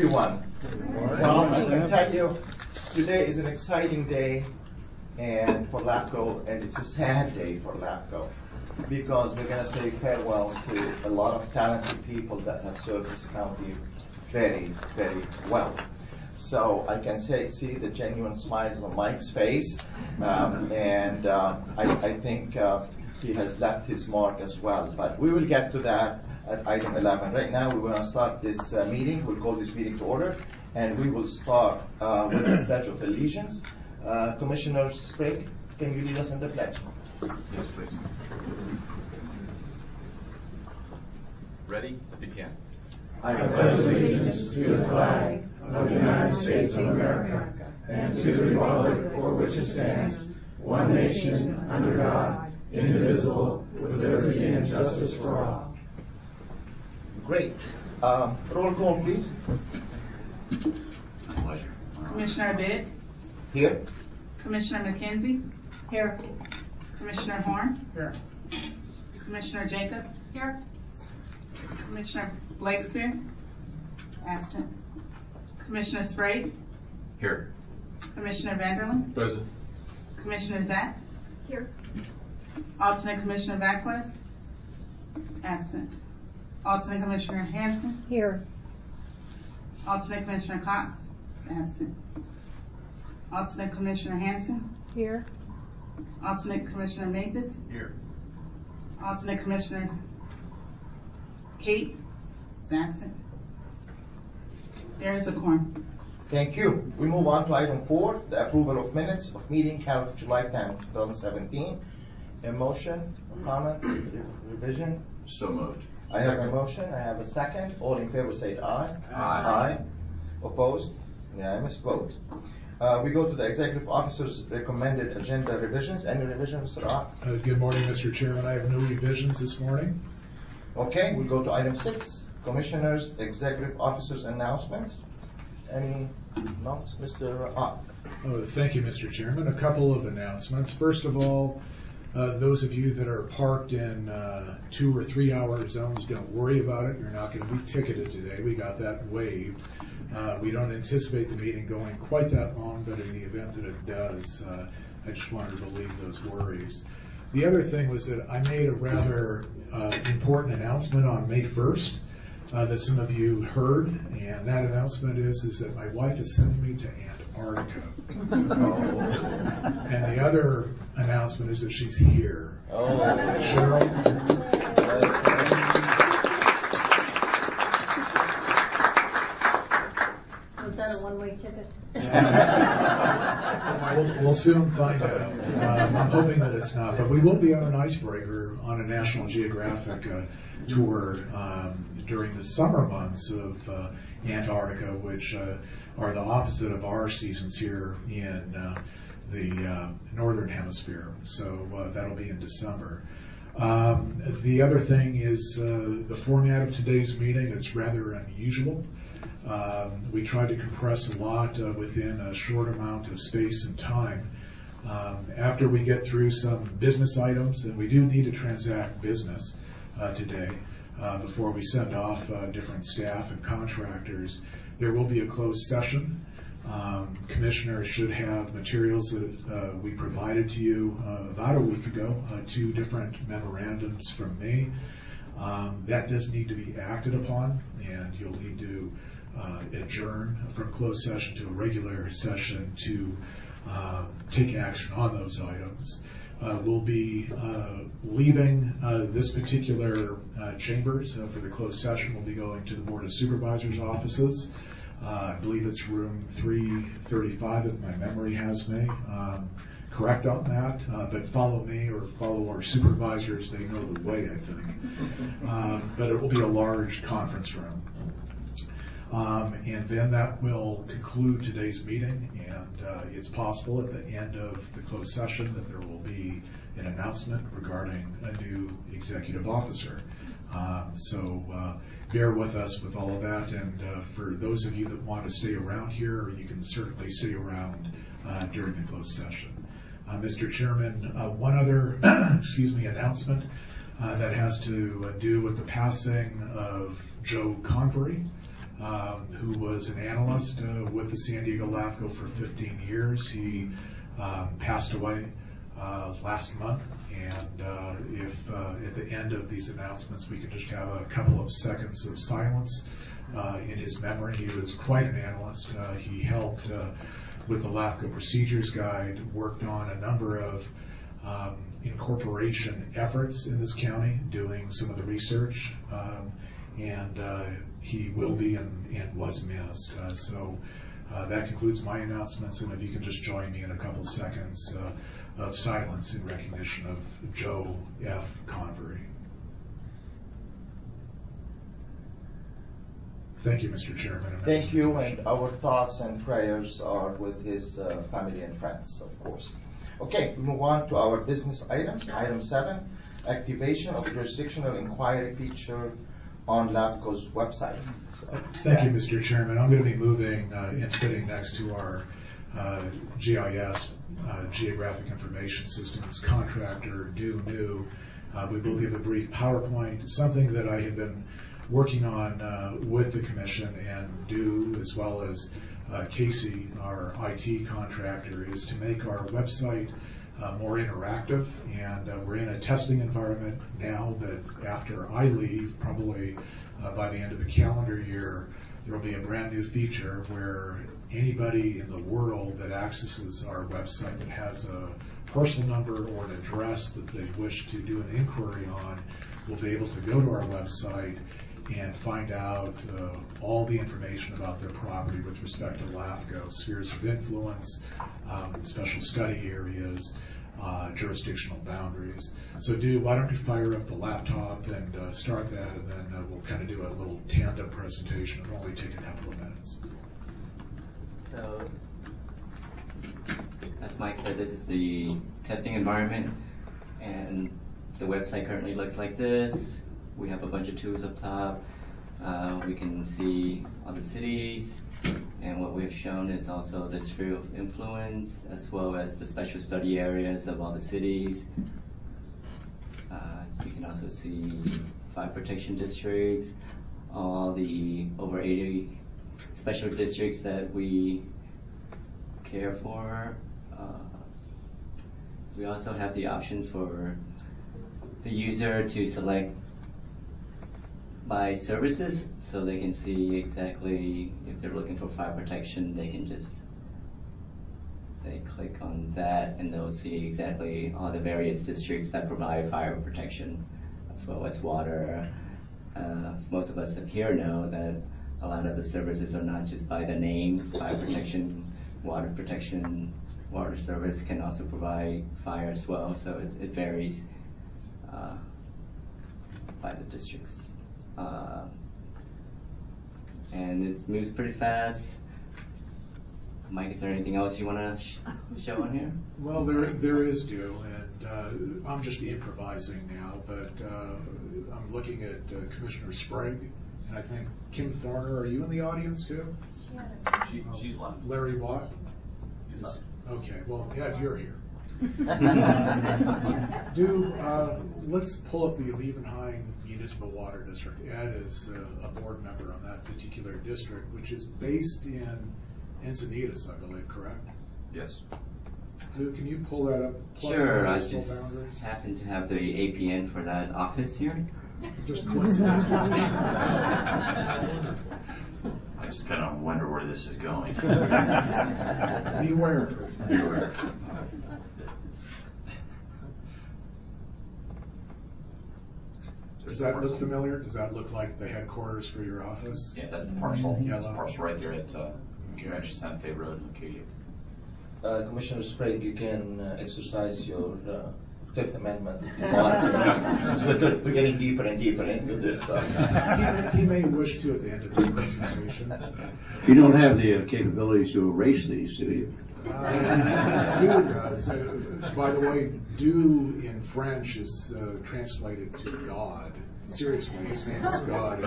everyone. Well, I can tell you, today is an exciting day and for LAFCO, and it's a sad day for LAFCO because we're going to say farewell to a lot of talented people that have served this county very, very well. So I can see the genuine smiles on Mike's face, and I think he has left his mark as well. But we will get to that at item 11. Right now, we want to start this meeting. We'll call this meeting to order, and we will start with the Pledge of Allegiance. Commissioner Sprague, can you lead us in the pledge? Yes, please. Ready? Begin. I pledge allegiance to the flag of the United States of America and to the republic for which it stands, one nation, under God, indivisible, with liberty and justice for all. Great. Roll call, please. Pleasure. Commissioner Bitt. Here. Commissioner McKenzie. Here. Commissioner Horn. Here. Commissioner Jacob. Here. Commissioner Blakespear. Absent. Commissioner Sprague. Here. Commissioner Vanderland. Present. Commissioner Zack. Here. Alternate Commissioner Vacquez. Absent. Alternate Commissioner Hanson. Here. Alternate Commissioner Cox. Absent. Alternate Commissioner Hanson. Here. Alternate Commissioner Mathis. Here. Alternate Commissioner Kate is absent. There is a quorum. Thank you. We move on to item 4, the approval of minutes of meeting held July 10, 2017. A motion, a comment, revision? So moved. I have a motion. I have a second. All in favor say aye. Aye. Opposed? Unanimous vote. We go to the executive officer's recommended agenda revisions. Any revisions, Mr. Ott? Good morning, Mr. Chairman. I have no revisions this morning. Okay, we'll go to item 6, commissioners, executive officers announcements. Any notes, Mr. Ott? Oh, thank you, Mr. Chairman. A couple of announcements. First of all, those of you that are parked in 2 or 3 hour zones, don't worry about it. You're not going to be ticketed today. We got that waived. We don't anticipate the meeting going quite that long, but in the event that it does, I just wanted to relieve those worries. The other thing was that I made a rather important announcement on May 1st that some of you heard, and that announcement is that my wife is sending me to Antarctica. And the other announcement is that she's here. Cheryl? Was that a one-way ticket? We'll soon find out. I'm hoping that it's not, but we will be on an icebreaker on a National Geographic tour during the summer months of Antarctica, which are the opposite of our seasons here in the northern hemisphere. So that'll be in December. The other thing is the format of today's meeting. It's rather unusual. We tried to compress a lot within a short amount of space and time. After we get through some business items, and we do need to transact business today before we send off different staff and contractors, there will be a closed session. Commissioners should have materials that we provided to you about a week ago, 2 different memorandums from me. That does need to be acted upon, and you'll need to adjourn from closed session to a regular session to take action on those items. We'll be leaving this particular chambers for the closed session. We'll be going to the Board of Supervisors offices. I believe it's room 335 if my memory has me correct on that, but follow me or follow our supervisors. They know the way, I think. But it will be a large conference room. And then that will conclude today's meeting, and it's possible at the end of the closed session that there will be an announcement regarding a new executive officer. So bear with us with all of that, and for those of you that want to stay around here, you can certainly stay around during the closed session. Mr. Chairman, one other announcement that has to do with the passing of Joe Convery. who was an analyst with the San Diego LAFCO for 15 years. He passed away last month, and if at the end of these announcements we could just have a couple of seconds of silence in his memory. He was quite an analyst. He helped with the LAFCO Procedures Guide, worked on a number of incorporation efforts in this county, doing some of the research, and he will be and was missed. So that concludes my announcements, and if you can just join me in a couple seconds of silence in recognition of Joe F. Convery. Thank you, Mr. Chairman. Thank you, and our thoughts and prayers are with his family and friends, of course. Okay, we move on to our business items. Item 7, activation of jurisdictional inquiry feature on LAFCO's website. Thank you, Mr. Chairman. I'm going to be moving and sitting next to our GIS, Geographic Information Systems contractor, DO-NEW. We will give a brief PowerPoint, something that I have been working on with the commission and DO, as well as Casey, our IT contractor, is to make our website more interactive, and we're in a testing environment now, but after I leave, probably by the end of the calendar year, there will be a brand new feature where anybody in the world that accesses our website that has a parcel number or an address that they wish to do an inquiry on will be able to go to our website and find out all the information about their property with respect to LAFCO, spheres of influence, special study areas, jurisdictional boundaries. So why don't you fire up the laptop and start that, and then we'll kind of do a little tandem presentation. It'll only take a couple of minutes. So, as Mike said, this is the testing environment, and the website currently looks like this. We have a bunch of tools up top. We can see all the cities, and what we've shown is also the sphere of influence, as well as the special study areas of all the cities. You can also see fire protection districts, all the over 80 special districts that we care for. We also have the option for the user to select by services, so they can see exactly if they're looking for fire protection, they click on that and they'll see exactly all the various districts that provide fire protection, as well as water. As most of us here know that a lot of the services are not just by the name, fire protection, water service can also provide fire as well, so it varies by the districts. And it moves pretty fast. Mike, is there anything else you want to show on here? Well, there is, Joe, and I'm just improvising now, but I'm looking at Commissioner Sprague, and I think Kim Thorner. Are you in the audience too? She's left. Larry Watt? He's left. Okay, well, Ed, you're here. Let's pull up the Levenheim Municipal Water District. Ed is a board member on that particular district, which is based in Encinitas, I believe, correct? Yes. Lou, can you pull that up? Sure, I just happen to have the APN for that office here. Just coincidental. I just kind of wonder where this is going. Beware. Beware. Does that look familiar? Does that look like the headquarters for your office? Yeah, that's the parcel. Yellow. That's the parcel right there at Rancho Santa Fe Road in Acadia. Commissioner Sprague, you can exercise your Fifth Amendment if you want. So we're getting deeper and deeper into this. He may wish to at the end of this presentation. You don't have the capabilities to erase these, do you? Do does. By the way, do in French is translated to God. Seriously, his name is God.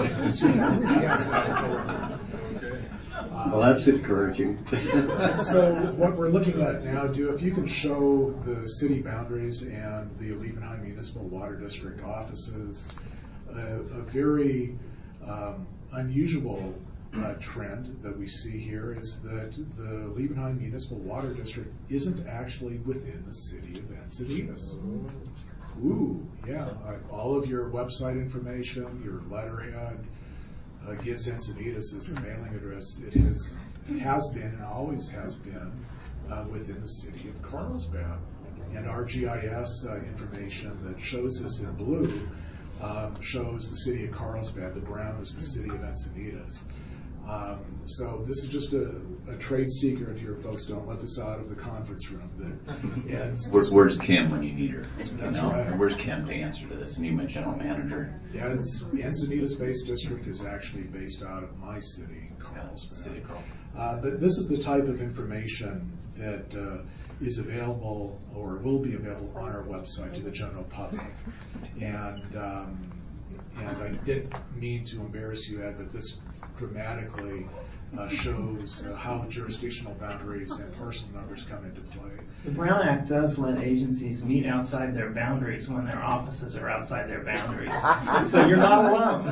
Well, that's encouraging. So what we're looking at now, if you can show the city boundaries and the Levenheim Municipal Water District offices, a very unusual trend that we see here is that the Liebenheim Municipal Water District isn't actually within the city of Encinitas. Ooh, yeah. All of your website information, your letterhead gives Encinitas as the mailing address. It has been and always has been within the city of Carlsbad. And our GIS information that shows this in blue shows the city of Carlsbad. The brown is the city of Encinitas. So this is just a trade secret here, folks. Don't let this out of the conference room. Where's Kim when you need her? That's right. Where's Kim to answer to this? I need my general manager. Yeah, Encinitas Base District is actually based out of my city, Carlsbad. City of Carlsbad. But this is the type of information that is available or will be available on our website to the general public. And I didn't mean to embarrass you, Ed, but this dramatically shows how jurisdictional boundaries and parcel numbers come into play. The Brown Act does let agencies meet outside their boundaries when their offices are outside their boundaries. So you're not alone.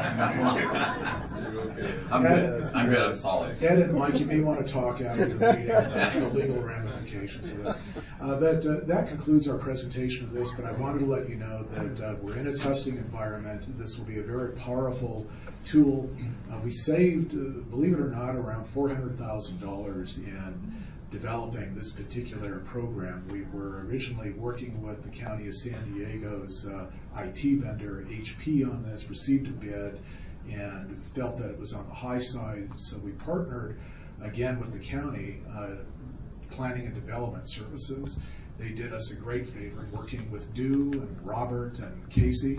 I'm good. I'm solid. Ed and Mike, you may want to talk after the meeting about the legal ramifications of this. But that concludes our presentation of this, but I wanted to let you know that we're in a testing environment. This will be a very powerful tool. We saved, believe it or not, around $400,000 in developing this particular program. We were originally working with the County of San Diego's IT vendor, HP, on this, received a bid, and felt that it was on the high side, so we partnered again with the county planning and development services. They did us a great favor working with Dew and Robert and Casey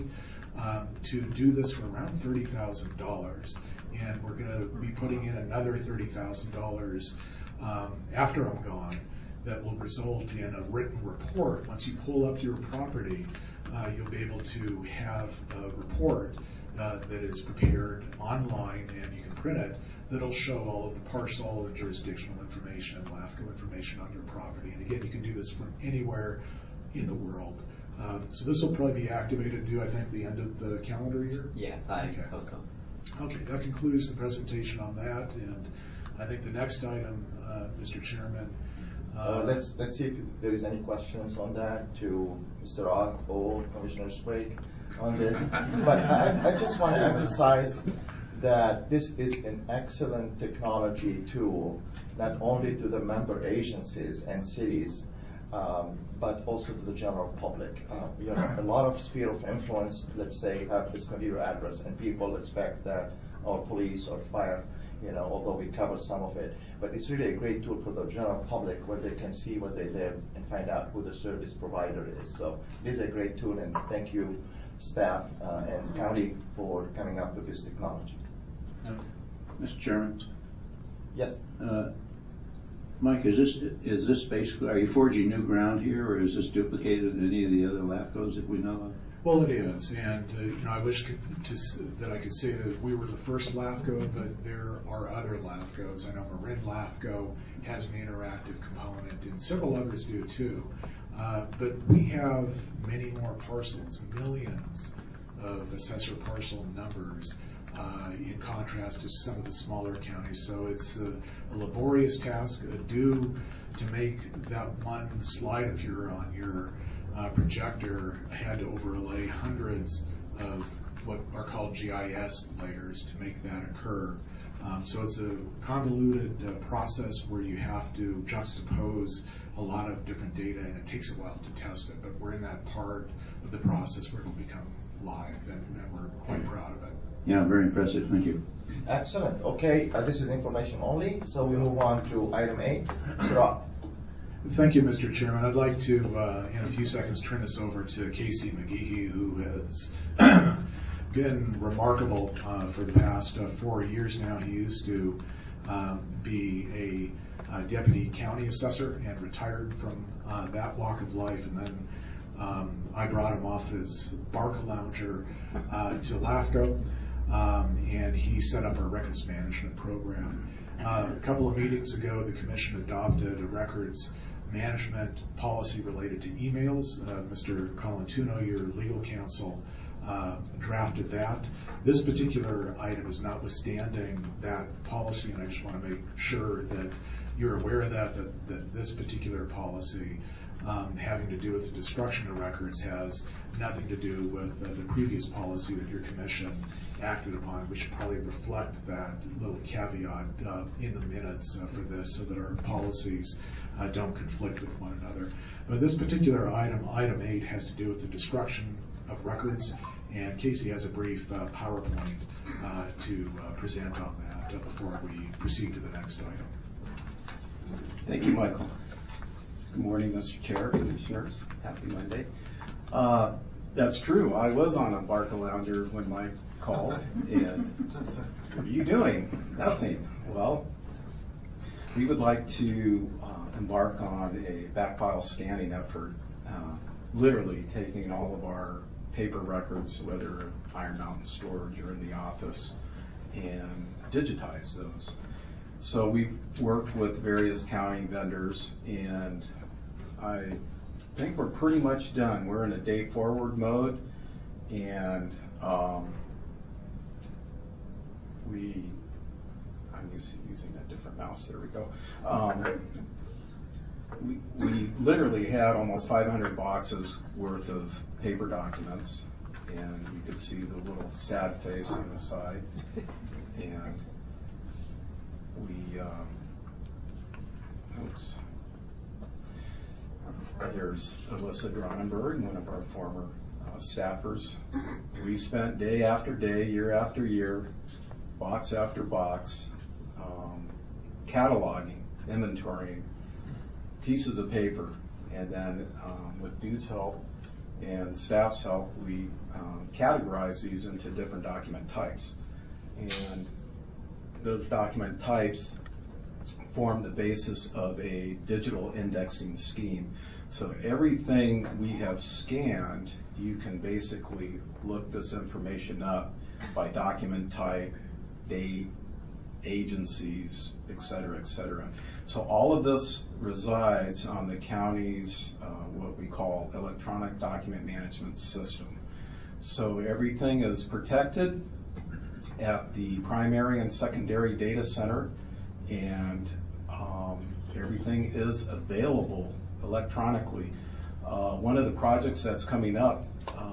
to do this for around $30,000, and we're going to be putting in another $30,000 after I'm gone that will result in a written report. Once you pull up your property, you'll be able to have a report that is prepared online, and you can print it, that'll show all of the parcel and jurisdictional information and LAFCO information on your property. And again, you can do this from anywhere in the world. So this will probably be activated due, I think, the end of the calendar year? Yes, I hope so. Okay, that concludes the presentation on that, and I think the next item, Mr. Chairman. Let's see if there is any questions on that to Mr. Ott or Commissioner Sprague on this. But I just want to emphasize that this is an excellent technology tool, not only to the member agencies and cities, but also to the general public. A lot of sphere of influence, let's say, have this computer address, and people expect that our police or fire, although we cover some of it. But it's really a great tool for the general public where they can see where they live and find out who the service provider is. So it is a great tool, and thank you, staff and county, for coming up with this technology. Mr. Chairman? Yes. Mike, is this basically, are you forging new ground here, or is this duplicated in any of the other LAFCOs that we know of? Well, it is, and I wish that I could say that we were the first LAFCO, but there are other LAFCOs. I know Marin LAFCO has an interactive component, and several others do too. But we have many more parcels, millions of assessor parcel numbers, in contrast to some of the smaller counties. So it's a laborious task, due to make that one slide appear on your projector. I had to overlay hundreds of what are called GIS layers to make that occur. So it's a convoluted process where you have to juxtapose a lot of different data, and it takes a while to test it, but we're in that part of the process where it will become live, and we're quite proud of it. Yeah, very impressive. Thank you. Excellent. Okay, this is information only, so we move on to item 8. Mr. Ott. Thank you, Mr. Chairman. I'd like to, in a few seconds, turn this over to Casey McGehee, who has been remarkable for the past 4 years now. He used to be a deputy county assessor and retired from that walk of life, and then I brought him off his Barca Lounger to LAFCO, and he set up our records management program. A couple of meetings ago, the commission adopted a records management policy related to emails. Mr. Colantuno, your legal counsel, drafted that. This particular item is notwithstanding that policy, and I just want to make sure that you're aware of that this particular policy having to do with the destruction of records has nothing to do with the previous policy that your commission acted upon. We should probably reflect that little caveat in the minutes for this so that our policies don't conflict with one another. But this particular item, item 8, has to do with the destruction of records, and Casey has a brief PowerPoint to present on that before we proceed to the next item. Thank you, Michael. Good morning, Mr. Chair, Commissioners. Happy Monday. That's true. I was on a Barcalounger when Mike called. And what are you doing? Nothing. Well, we would like to embark on a backfile scanning effort, literally taking all of our paper records, whether in Iron Mountain storage or in the office, and digitize those. So we've worked with various county vendors, and I think we're pretty much done. We're in a day forward mode, and I'm using a different mouse. There we go. We literally had almost 500 boxes worth of paper documents, and you could see the little sad face on the side. And we, oops. There's Alyssa Gronenberg, one of our former staffers. We spent day after day, year after year, box after box, cataloging, inventorying pieces of paper, and then with Due's help and staff's help, we categorize these into different document types. And those document types form the basis of a digital indexing scheme. So everything we have scanned, you can basically look this information up by document type, date, agencies, et cetera, et cetera. So all of this resides on the county's what we call electronic document management system. So everything is protected at the primary and secondary data center, and everything is available electronically. One of the projects that's coming up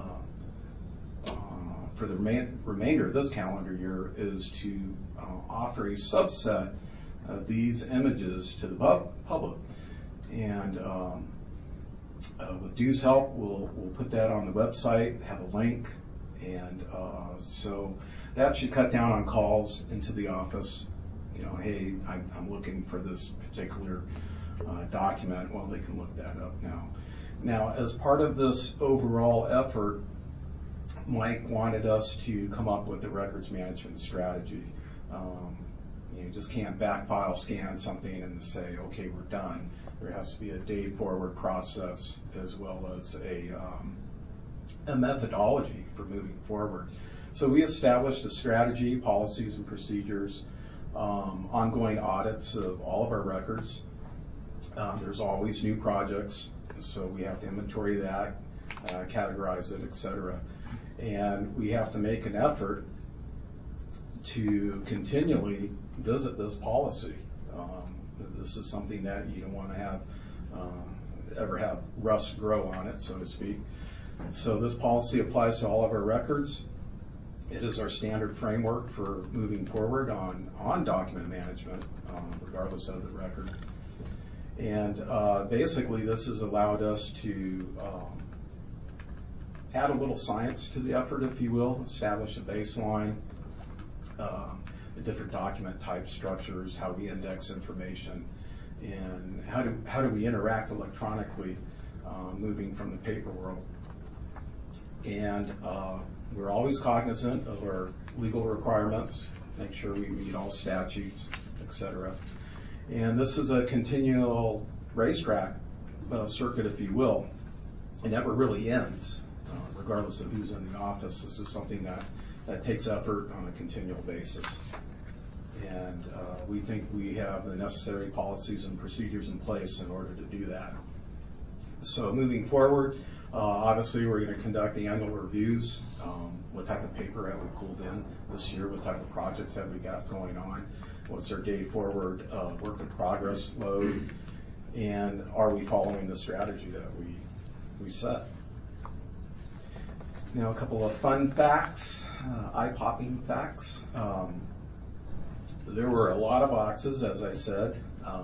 for the remainder of this calendar year is to offer a subset of these images to the public. And with Due's help, we'll put that on the website, have a link, and so that should cut down on calls into the office. You know, hey, I'm looking for this particular document. Well, they can look that up now. Now, as part of this overall effort, Mike wanted us to come up with a records management strategy. You just can't backfile scan something and say, okay, we're done. There has to be a day forward process as well as a methodology for moving forward. So we established a strategy, policies and procedures, ongoing audits of all of our records. There's always new projects, so we have to inventory that, categorize it, et cetera. And we have to make an effort to continually visit this policy. This is something that you don't want to have ever have rust grow on it, so to speak. So this policy applies to all of our records. It is our standard framework for moving forward on document management, regardless of the record. And basically, this has allowed us to add a little science to the effort, if you will, establish a baseline, the different document type structures, how we index information, and how do we interact electronically, moving from the paper world. And we're always cognizant of our legal requirements, make sure we meet all statutes, et cetera. And this is a continual racetrack circuit, if you will. It never really ends, regardless of who's in the office. This is something that takes effort on a continual basis. And we think we have the necessary policies and procedures in place in order to do that. So moving forward, Obviously, we're going to conduct the annual reviews. What type of paper have we pulled in this year? What type of projects have we got going on? What's our day forward work in progress load? And are we following the strategy that we set? Now, a couple of fun facts, eye-popping facts. There were a lot of boxes, as I said.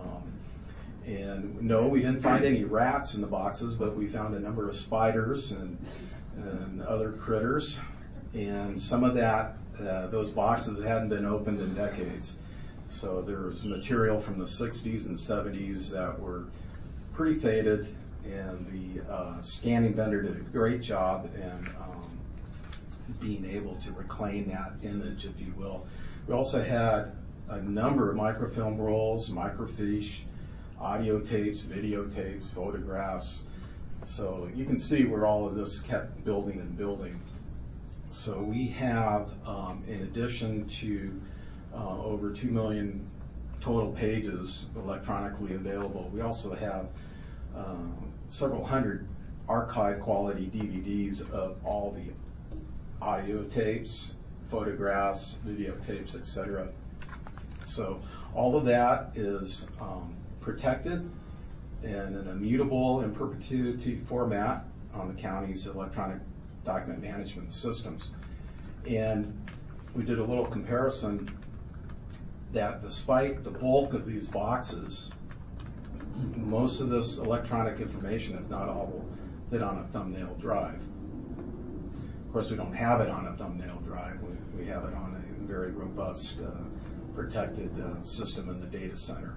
And no, we didn't find any rats in the boxes, but we found a number of spiders and other critters. And some of that, those boxes hadn't been opened in decades. So there was material from the 60s and 70s that were pretty faded, and the scanning vendor did a great job in being able to reclaim that image, if you will. We also had a number of microfilm rolls, microfiche, audio tapes, videotapes, photographs. So you can see where all of this kept building and building. So we have, in addition to over 2 million total pages electronically available, we also have several hundred archive quality DVDs of all the audio tapes, photographs, videotapes, etc. So all of that is protected in an immutable in perpetuity format on the county's electronic document management systems. And we did a little comparison that despite the bulk of these boxes, most of this electronic information, if not all, will fit on a thumbnail drive. Of course, we don't have it on a thumbnail drive. We have it on a very robust, protected system in the data center.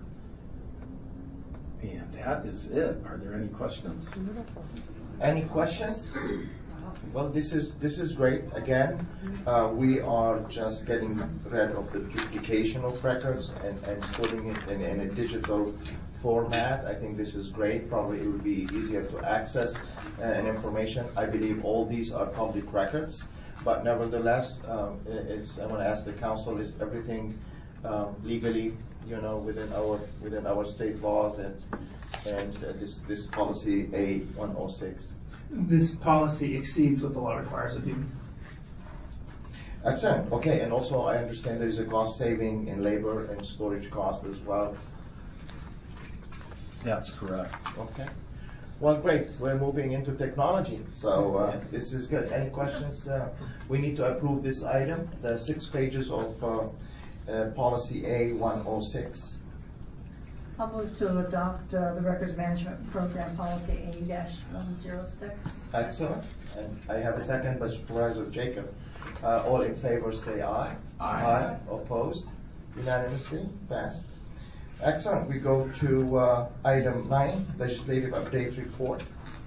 And that is it. Are there any questions? Any questions? Well, this is great. Again, we are just getting rid of the duplication of records and putting it in a digital format. I think this is great. Probably it would be easier to access and information. I believe all these are public records, but nevertheless, I want to ask the council: is everything legally, within our state laws and this policy A106? This policy exceeds what the law requires of you. Excellent. Okay, and also I understand there is a cost saving in labor and storage cost as well. That's correct. Okay. Well, great. We're moving into technology, so this is good. Any questions? We need to approve this item, the 6 pages of policy A106. I'll move to adopt the Records Management Program Policy A-106. Excellent. And I have a second by Supervisor Jacob. All in favor say aye. Aye. Opposed? Unanimously passed. Excellent. We go to item 9, Legislative Update Report.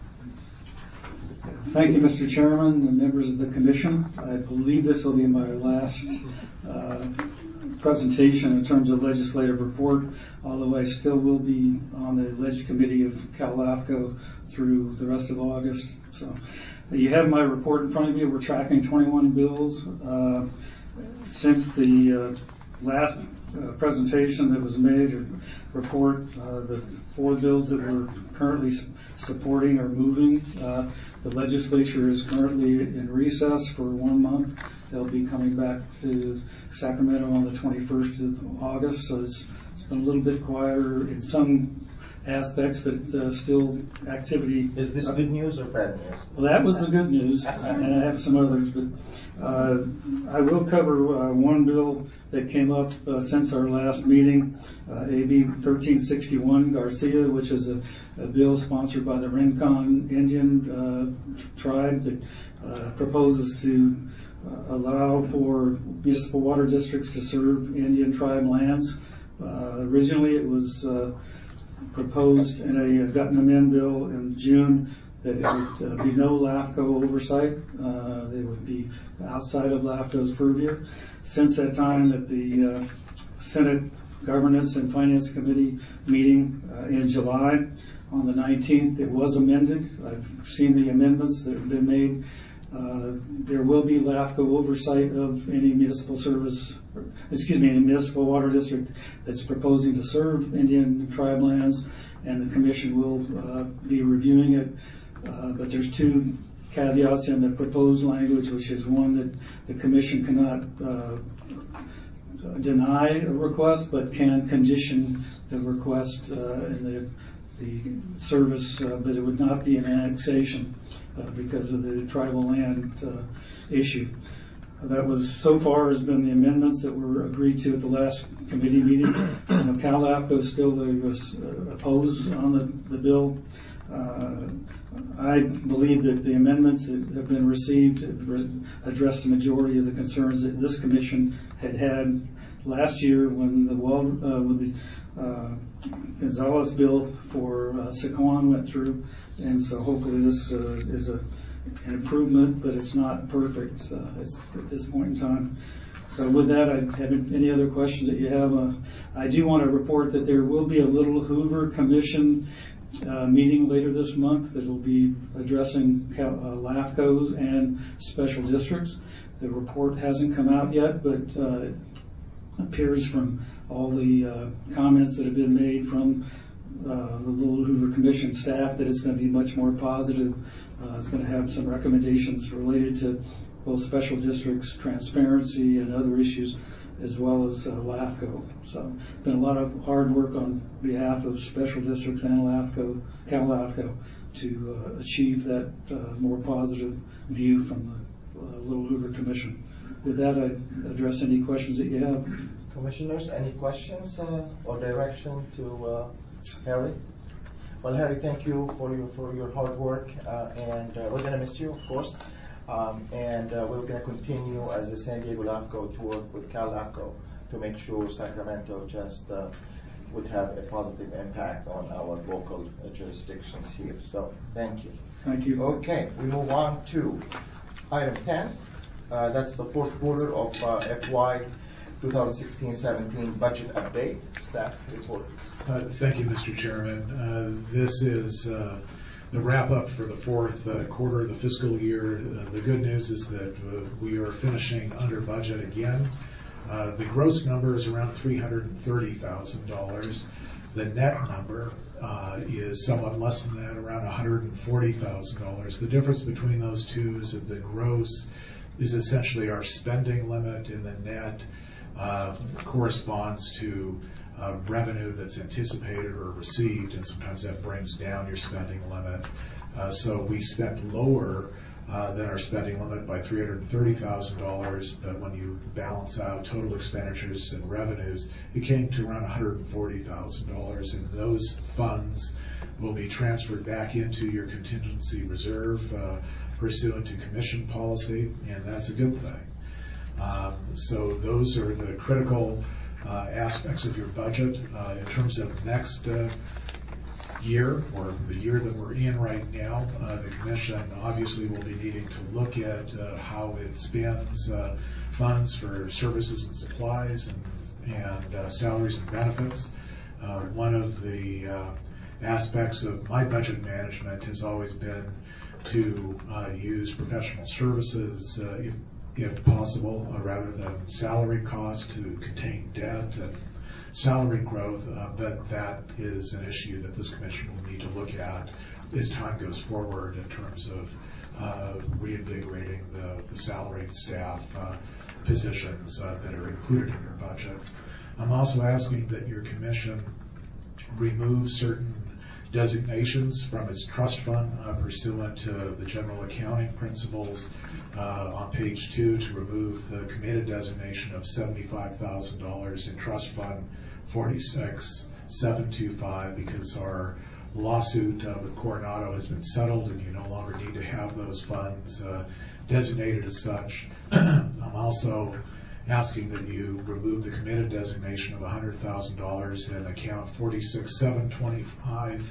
Thank you, Mr. Chairman and members of the Commission. I believe this will be my last presentation in terms of legislative report, although I still will be on the Leg Committee of CalAFCO through the rest of August. So you have my report in front of you. We're tracking 21 bills. Since the last presentation that was made, or report, the 4 bills that we're currently supporting are moving. The legislature is currently in recess for 1 month. They'll be coming back to Sacramento on the 21st of August, so it's been a little bit quieter in some aspects, but still activity. Is this good news or bad news? Well, that was the good news, and I have some others, but I will cover one bill that came up since our last meeting, AB 1361 Garcia, which is a bill sponsored by the Rincon Indian tribe that proposes to allow for municipal water districts to serve Indian tribe lands. Originally, it was proposed in a Gutman bill in June that it would be no LAFCO oversight. They would be outside of LAFCO's purview. Since that time, at the Senate Governance and Finance Committee meeting in July on the 19th, it was amended. I've seen the amendments that have been made. There will be LAFCO oversight of any municipal any municipal water district that's proposing to serve Indian tribe lands, and the Commission will be reviewing it But there's two caveats in the proposed language, which is one that the commission cannot deny a request, but can condition the request in the service, but it would not be an annexation because of the tribal land issue. That was so far has been the amendments that were agreed to at the last committee meeting. Cal LAFCO still was opposed on the bill. I believe that the amendments that have been received address the majority of the concerns that this commission had last year when the Gonzalez bill for Sycuan went through, and so hopefully this is an improvement, but it's not perfect at this point in time. So with that, I have any other questions that you have? I do want to report that there will be a Little Hoover Commission meeting later this month that will be addressing LAFCOs and special districts. The report hasn't come out yet, but it appears from all the comments that have been made from the Little Hoover Commission staff that it's going to be much more positive. It's going to have some recommendations related to both special districts, transparency, and other issues, as well as LAFCO. So been a lot of hard work on behalf of special districts and LAFCO, Cal LAFCO, to achieve that more positive view from the Little Hoover Commission. With that, I address any questions that you have. Commissioners, any questions or direction to Harry? Well, Harry, thank you for your hard work, and we're going to miss you, of course. And we're going to continue as the San Diego LAFCO to work with Cal LAFCO to make sure Sacramento just would have a positive impact on our local jurisdictions here. So thank you. Thank you. Okay, we move on to item 10. That's the fourth quarter of FY 2016-17 budget update. Staff report. Thank you, Mr. Chairman. This is the wrap-up for the fourth quarter of the fiscal year. The good news is that we are finishing under budget again. The gross number is around $330,000. The net number is somewhat less than that, around $140,000. The difference between those two is that the gross is essentially our spending limit, and the net corresponds to revenue that's anticipated or received, and sometimes that brings down your spending limit. So we spent lower than our spending limit by $330,000, but when you balance out total expenditures and revenues, it came to around $140,000, and those funds will be transferred back into your contingency reserve pursuant to commission policy, and that's a good thing. So those are the critical aspects of your budget. In terms of next year, or the year that we're in right now, the Commission obviously will be needing to look at how it spends funds for services and supplies and salaries and benefits. One of the aspects of my budget management has always been to use professional services if possible, rather than salary costs to contain debt and salary growth, but that is an issue that this commission will need to look at as time goes forward in terms of reinvigorating the salaried staff positions that are included in your budget. I'm also asking that your commission remove certain designations from its trust fund pursuant to the general accounting principles on page 2 to remove the committed designation of $75,000 in trust fund 46725 because our lawsuit with Coronado has been settled and you no longer need to have those funds designated as such. I'm also asking that you remove the committed designation of $100,000 in account 46725.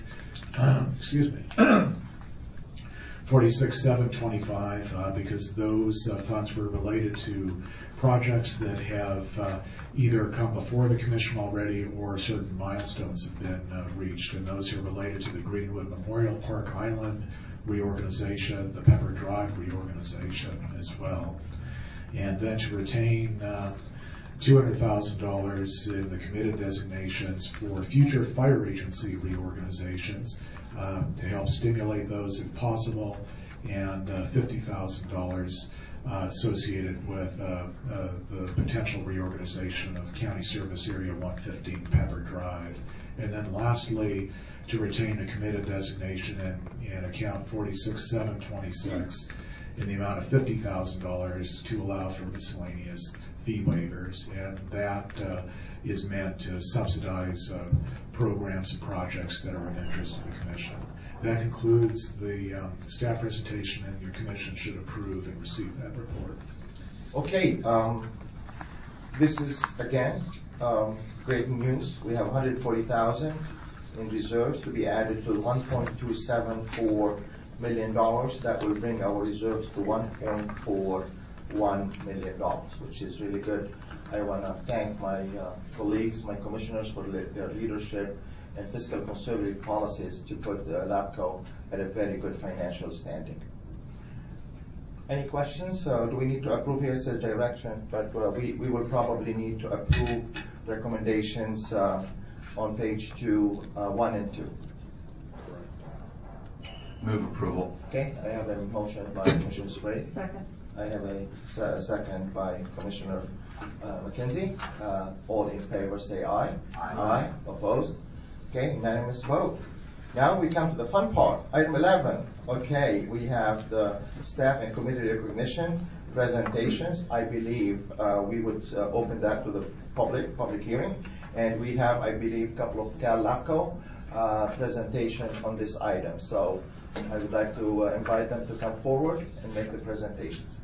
46725 because those funds were related to projects that have either come before the commission already or certain milestones have been reached, and those are related to the Greenwood Memorial Park Island reorganization, the Pepper Drive reorganization as well. And then to retain $200,000 in the committed designations for future fire agency reorganizations to help stimulate those if possible, and $50,000 associated with the potential reorganization of County Service Area 115 Pepper Drive. And then lastly, to retain a committed designation in account 46726 in the amount of $50,000 to allow for miscellaneous fee waivers, and that is meant to subsidize programs and projects that are of interest to the Commission. That concludes the staff presentation, and your Commission should approve and receive that report. Okay, this is again great news. We have $140,000 in reserves to be added to $1.274 million. That will bring our reserves to $1.41 million, which is really good. I want to thank my colleagues, my commissioners, for their leadership and fiscal conservative policies to put LAFCO at a very good financial standing. Any questions? Do we need to approve? Here it says direction, but we will probably need to approve recommendations on page 2, 1 and 2. Move approval. Okay, I have a motion by Commissioner Spray. Second. I have a second by Commissioner McKenzie. All in favor say aye. Aye. Opposed? Okay, unanimous vote. Now we come to the fun part. Item 11. Okay, we have the staff and committee recognition presentations. I believe we would open that to the public hearing. And we have, I believe, a couple of Cal LAFCO presentations on this item. So I would like to invite them to come forward and make the presentations.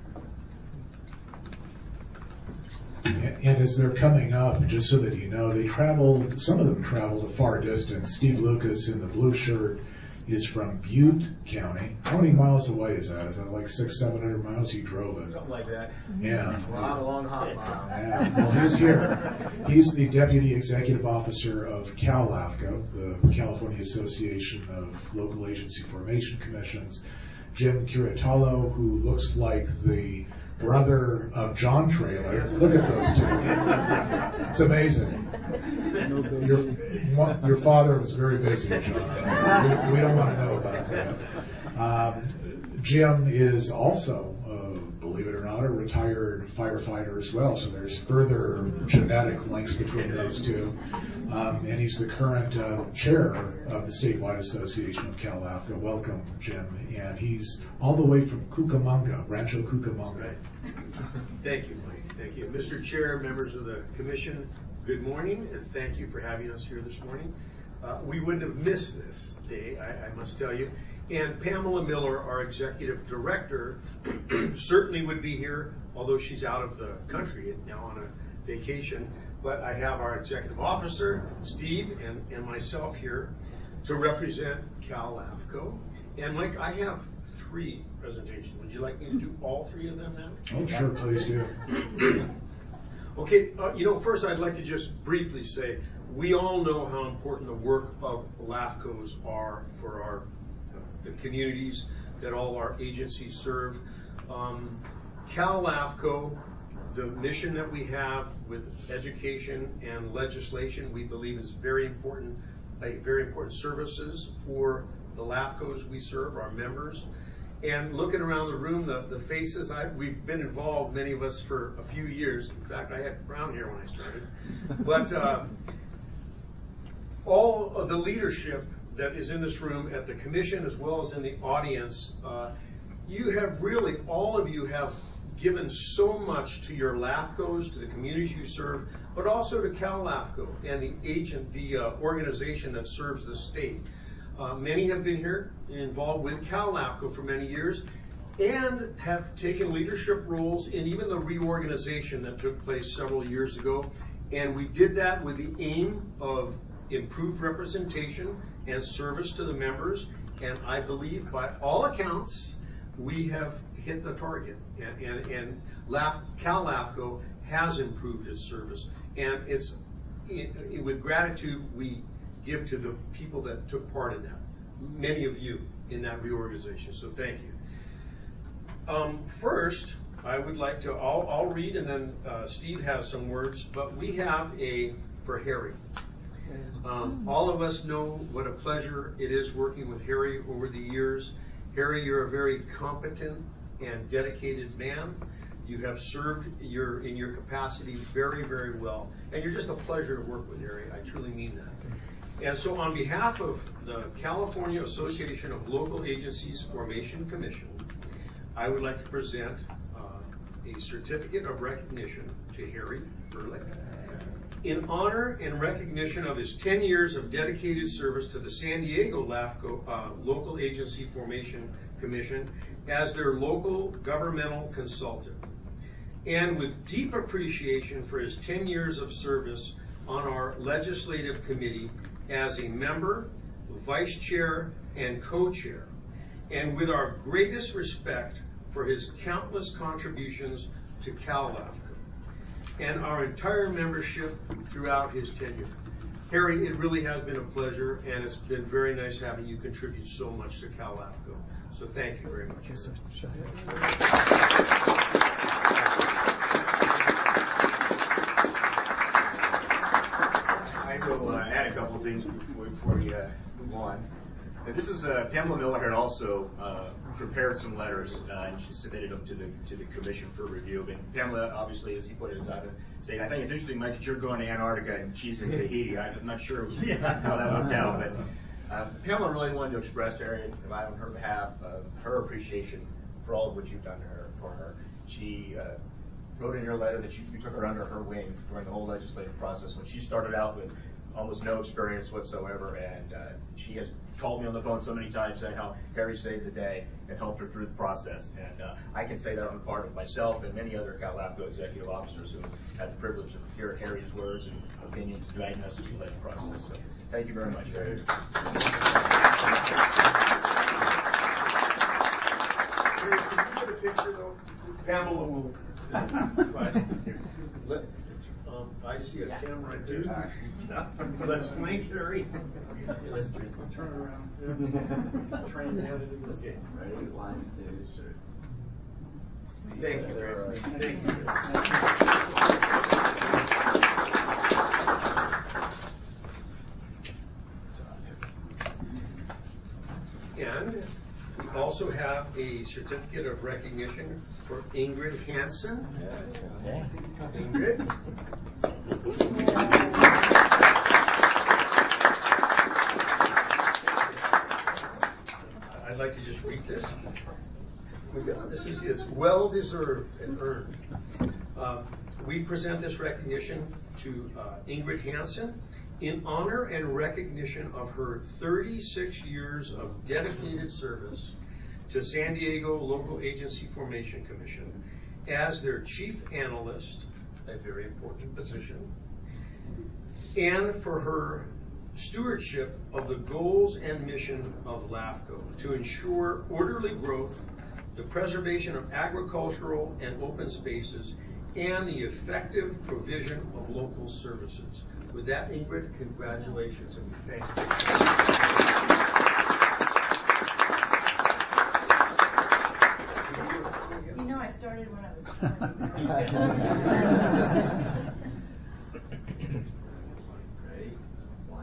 And as they're coming up, just so that you know, some of them traveled a far distance. Steve Lucas in the blue shirt is from Butte County. How many miles away is that? Is that like 600-700 miles? He drove it. Something like that. Yeah. A lot of long hot miles. Yeah. Well, he's here. He's the Deputy Executive Officer of Cal LAFCO, the California Association of Local Agency Formation Commissions. Jim Curatolo, who looks like the brother of John Traylor. Look at those two. It's amazing. Your father was very busy, John. We don't want to know about that. Jim is also, believe it or not, a retired firefighter as well, so there's further genetic links between those two. And he's the current chair of the Statewide Association of Cal LAFCO. Welcome, Jim. And he's all the way from Cucamonga, Rancho Cucamonga. Right. Thank you, Mike. Thank you. Mr. Chair, members of the Commission, good morning, and thank you for having us here this morning. We wouldn't have missed this day, I must tell you. And Pamela Miller, our Executive Director, certainly would be here, although she's out of the country now on a vacation. But I have our Executive Officer, Steve, and myself here to represent Cal LAFCO. And Mike, I have 3 presentations. Would you like me to do all 3 of them now? Oh, sure, please do. Okay, first I'd like to just briefly say, we all know how important the work of LAFCOs are for the communities that all our agencies serve. Cal LAFCO, the mission that we have with education and legislation, we believe is very important services for the LAFCOs we serve, our members. And looking around the room, the faces, we've been involved, many of us, for a few years. In fact, I had brown hair when I started. But all of the leadership that is in this room at the Commission as well as in the audience, all of you have given so much to your LAFCOs, to the communities you serve, but also to Cal LAFCO and the organization that serves the state. Many have been here involved with Cal LAFCO for many years and have taken leadership roles in even the reorganization that took place several years ago. And we did that with the aim of improved representation and service to the members. And I believe by all accounts, we have hit the target. And Cal LAFCO has improved its service. And it's with gratitude we give to the people that took part in that, many of you in that reorganization, so thank you. First, I would like to, I'll read and then Steve has some words, but we have for Harry. All of us know what a pleasure it is working with Harry over the years. Harry, you're a very competent and dedicated man. You have served in your capacity very, very well. And you're just a pleasure to work with, Harry. I truly mean that. And so on behalf of the California Association of Local Agencies Formation Commission, I would like to present a certificate of recognition to Harry Ehrlich in honor and recognition of his 10 years of dedicated service to the San Diego LAFCO Local Agency Formation Commission as their local governmental consultant, and with deep appreciation for his 10 years of service on our legislative committee as a member, vice chair, and co-chair, and with our greatest respect for his countless contributions to Cal LAFCO and our entire membership throughout his tenure. Harry, it really has been a pleasure, and it's been very nice having you contribute so much to Cal LAFCO. So thank you very much. I will add a couple of things before you move on. This is Pamela Miller had also prepared some letters and she submitted them to the commission for review. And Pamela, obviously, as he put it, is out of state. I think it's interesting, Mike, that you're going to Antarctica and she's in Tahiti. I'm not sure how that worked out, but Pamela really wanted to express, Harry, on her behalf, her appreciation for all of what you've done for her. She wrote in your letter that you took her under her wing during the whole legislative process when she started out with almost no experience whatsoever, and she has called me on the phone so many times saying how Harry saved the day and helped her through the process. And I can say that on the part of myself and many other Cal LAFCO executive officers who had the privilege of hearing Harry's words and opinions and guiding us as we led the process. So thank you very much, Harry. Harry, can you get a picture, though? Pamela will. I see a camera right there. Let's flank Harry. Let's turn it around. Train how to do this. Ready? 1, 2, 3. Thank you, Harry. Thank you. And we also have a certificate of recognition for Ingrid Hansen. Ingrid. I'd like to just read this. This is well deserved and earned. We present this recognition to Ingrid Hansen in honor and recognition of her 36 years of dedicated service to San Diego Local Agency Formation Commission as their chief analyst, a very important position, and for her stewardship of the goals and mission of LAFCO to ensure orderly growth, the preservation of agricultural and open spaces, and the effective provision of local services. With that, Ingrid, congratulations and we thank you. You know, I started when I was 20. Ready? 1,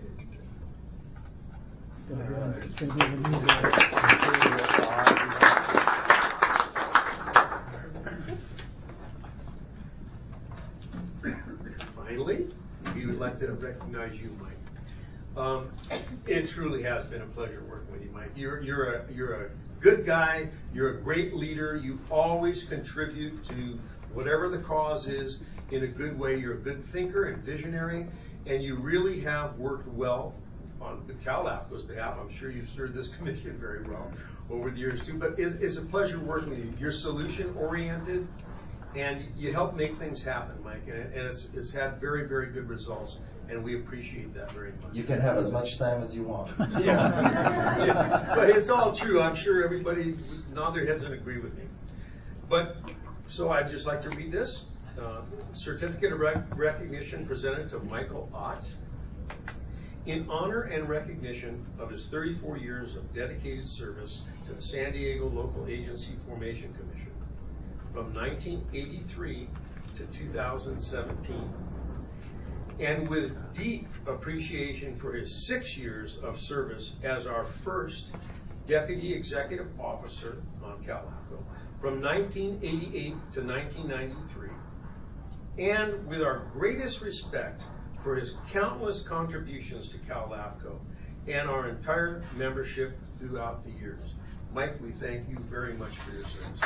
2. Finally, we would like to recognize you, Mike. It truly has been a pleasure working with you, Mike. You're a good guy. You're a great leader. You always contribute to whatever the cause is in a good way. You're a good thinker and visionary, and you really have worked well on the Cal LAFCO's behalf. I'm sure you've served this commission very well over the years too. But it's a pleasure working with you. You're solution oriented, and you help make things happen, Mike. And it's had very, very good results. And we appreciate that very much. You can have as much time as you want. Yeah. But it's all true. I'm sure everybody nod their heads and agree with me. But so I'd just like to read this. Certificate of recognition presented to Michael Ott in honor and recognition of his 34 years of dedicated service to the San Diego Local Agency Formation Commission. from 1983 to 2017. And with deep appreciation for his 6 years of service as our first Deputy Executive Officer on Cal LAFCO from 1988 to 1993, and with our greatest respect for his countless contributions to Cal LAFCO and our entire membership throughout the years. Mike, we thank you very much for your service.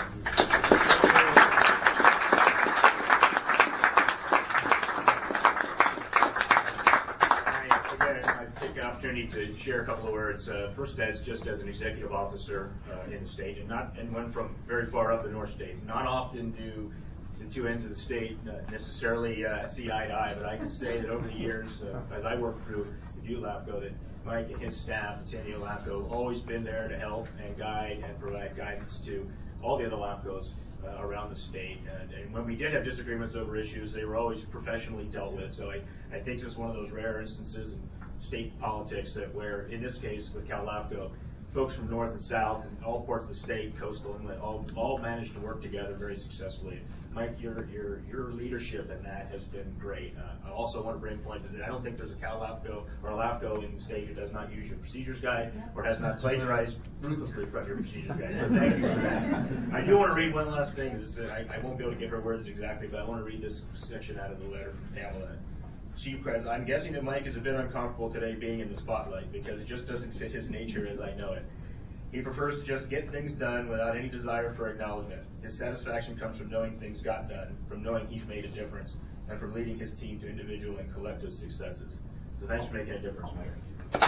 I take the opportunity to share a couple of words. First, just as an executive officer in the state, and one from very far up the North State. Not often do the two ends of the state necessarily see eye to eye, but I can say that over the years, as I worked through the Butte LAFCO, that Mike and his staff at San Diego LAFCO have always been there to help and guide and provide guidance to all the other LAFCOs around the state. And when we did have disagreements over issues, they were always professionally dealt with. So I think this is one of those rare instances in state politics that where, in this case with Cal LAFCO, folks from north and south and all parts of the state, coastal inland, all managed to work together very successfully. Mike, your leadership in that has been great. I also want to bring points is that I don't think there's a Cal LAFCO or a LAFCO in the state who does not use your procedures guide or has not plagiarized ruthlessly from your procedures guide. So thank you for that. I do want to read one last thing. I won't be able to get her words exactly, but I want to read this section out of the letter from Pamela. I'm guessing that Mike is a bit uncomfortable today being in the spotlight because it just doesn't fit his nature as I know it. He prefers to just get things done without any desire for acknowledgement. His satisfaction comes from knowing things got done, from knowing he's made a difference, and from leading his team to individual and collective successes. So thanks for making a difference, Mike.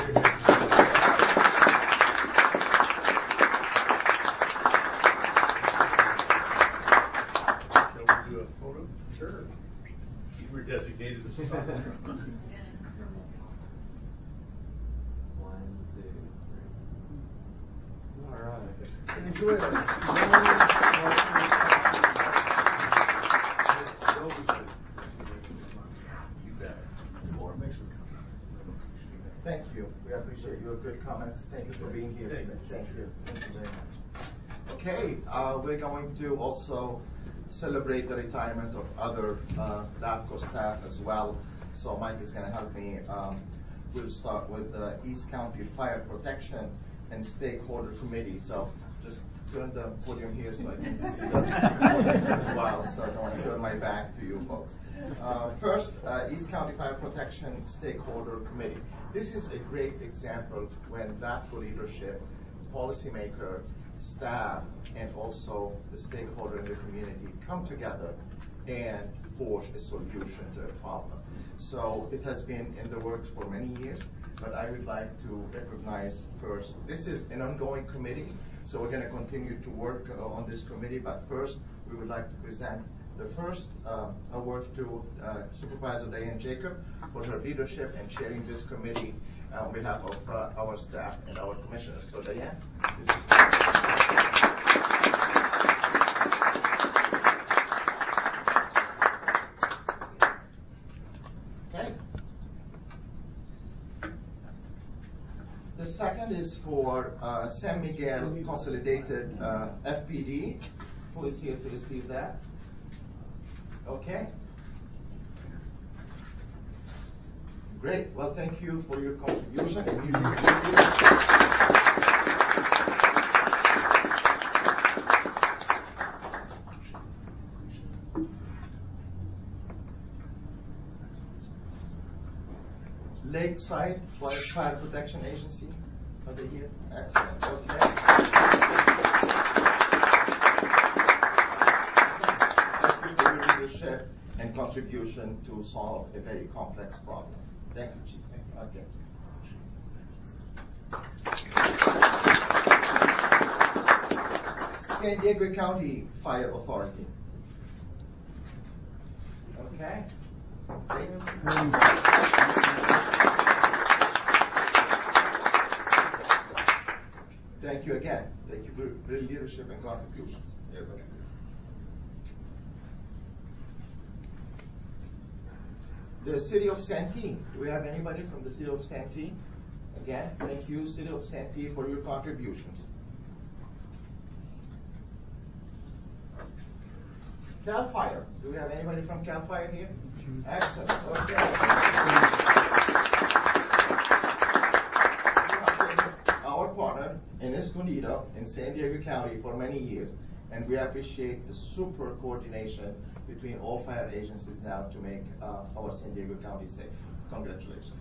Shall we do a photo? Sure. We're designated as spot. 1, 2, 3. All right. Enjoy Thank you. We appreciate your good comments. Thank you for being here. Thank you. Thank you very much. Okay, we're going to also celebrate the retirement of other LAFCO staff as well. So Mike is going to help me. We'll start with the East County Fire Protection and Stakeholder Committee. So just turn the podium here so I can see the as well. So I don't want to turn my back to you folks. First, East County Fire Protection Stakeholder Committee. This is a great example when LAFCO leadership, policymaker, staff, and also the stakeholder in the community come together and forge a solution to a problem. So it has been in the works for many years, but I would like to recognize first, this is an ongoing committee, so we're going to continue to work on this committee, but first we would like to present the first award to Supervisor Diane Jacob for her leadership and chairing this committee on behalf of our staff and our commissioners. So Diane, this is okay. The second is for San Miguel Consolidated FPD. Who is here to receive that? Okay. Great. Well, thank you for your contribution. Lakeside Fire Protection Agency. Are they here? Excellent. Okay. Leadership and contribution to solve a very complex problem. Thank you, Chief. Thank you. Okay. San Diego County Fire Authority. Okay. Thank you again. Thank you for your leadership and contributions. The City of Santee. Do we have anybody from the City of Santee? Again, thank you, City of Santee, for your contributions. CAL FIRE. Do we have anybody from CAL FIRE here? Excellent. Okay. Our partner in Escondido in San Diego County for many years, and we appreciate the super coordination between all fire agencies now to make our San Diego County safe. Congratulations.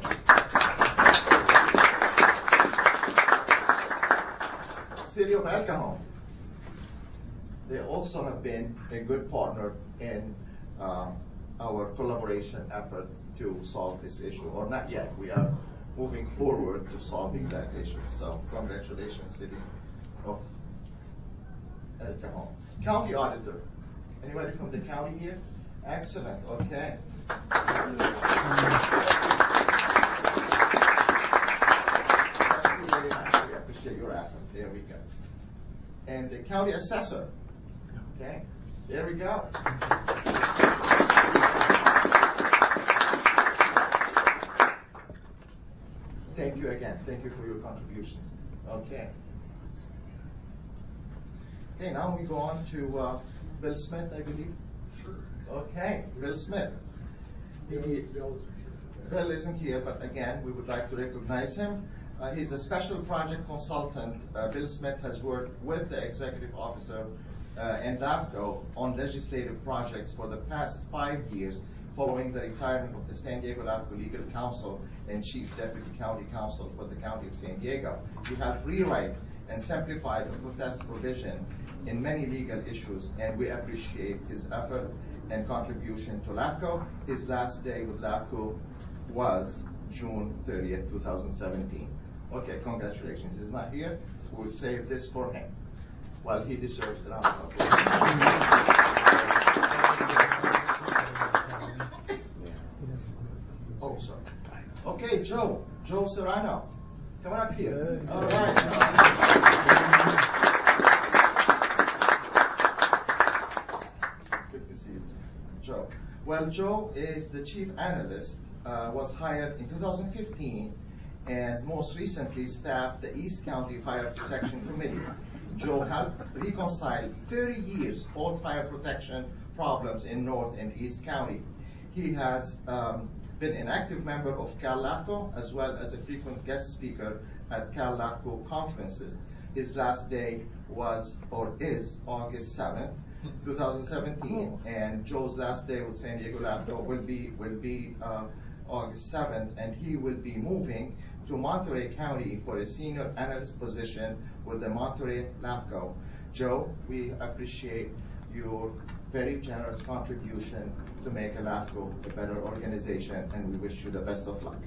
City of El Cajon. They also have been a good partner in our collaboration effort to solve this issue, or not yet. We are moving forward to solving that issue. So congratulations, City of El Cajon. County Auditor. Anybody from the county here? Excellent, okay. We appreciate your effort. There we go. And the county assessor. Okay, there we go. Thank you again. Thank you for your contributions. Okay. Okay, now we go on to Bill Smith, I believe. Sure. Okay, Bill Smith. Bill isn't here, but again, we would like to recognize him. He's a special project consultant. Bill Smith has worked with the executive officer and LAFCO on legislative projects for the past 5 years following the retirement of the San Diego LAFCO Legal Counsel and Chief Deputy County Counsel for the County of San Diego. He helped rewrite and simplify the protest provision in many legal issues, and we appreciate his effort and contribution to LAFCO. His last day with LAFCO was June 30th, 2017. Okay, congratulations. He's not here. We'll save this for him. Well, he deserves the round of applause. Oh, sorry. Okay, Joe Serrano. Come on up here. All right. Good to see you, Joe. Well, Joe is the chief analyst, was hired in 2015, and most recently staffed the East County Fire Protection Committee. Joe helped reconcile 30 years old fire protection problems in North and East County. He has been an active member of Cal LAFCO as well as a frequent guest speaker at Cal LAFCO conferences. His last day was, or is, August 7th, 2017, and Joe's last day with San Diego LAFCO will be August 7th, and he will be moving to Monterey County for a senior analyst position with the Monterey LAFCO. Joe, we appreciate your very generous contribution to make LAFCO a better organization, and we wish you the best of luck.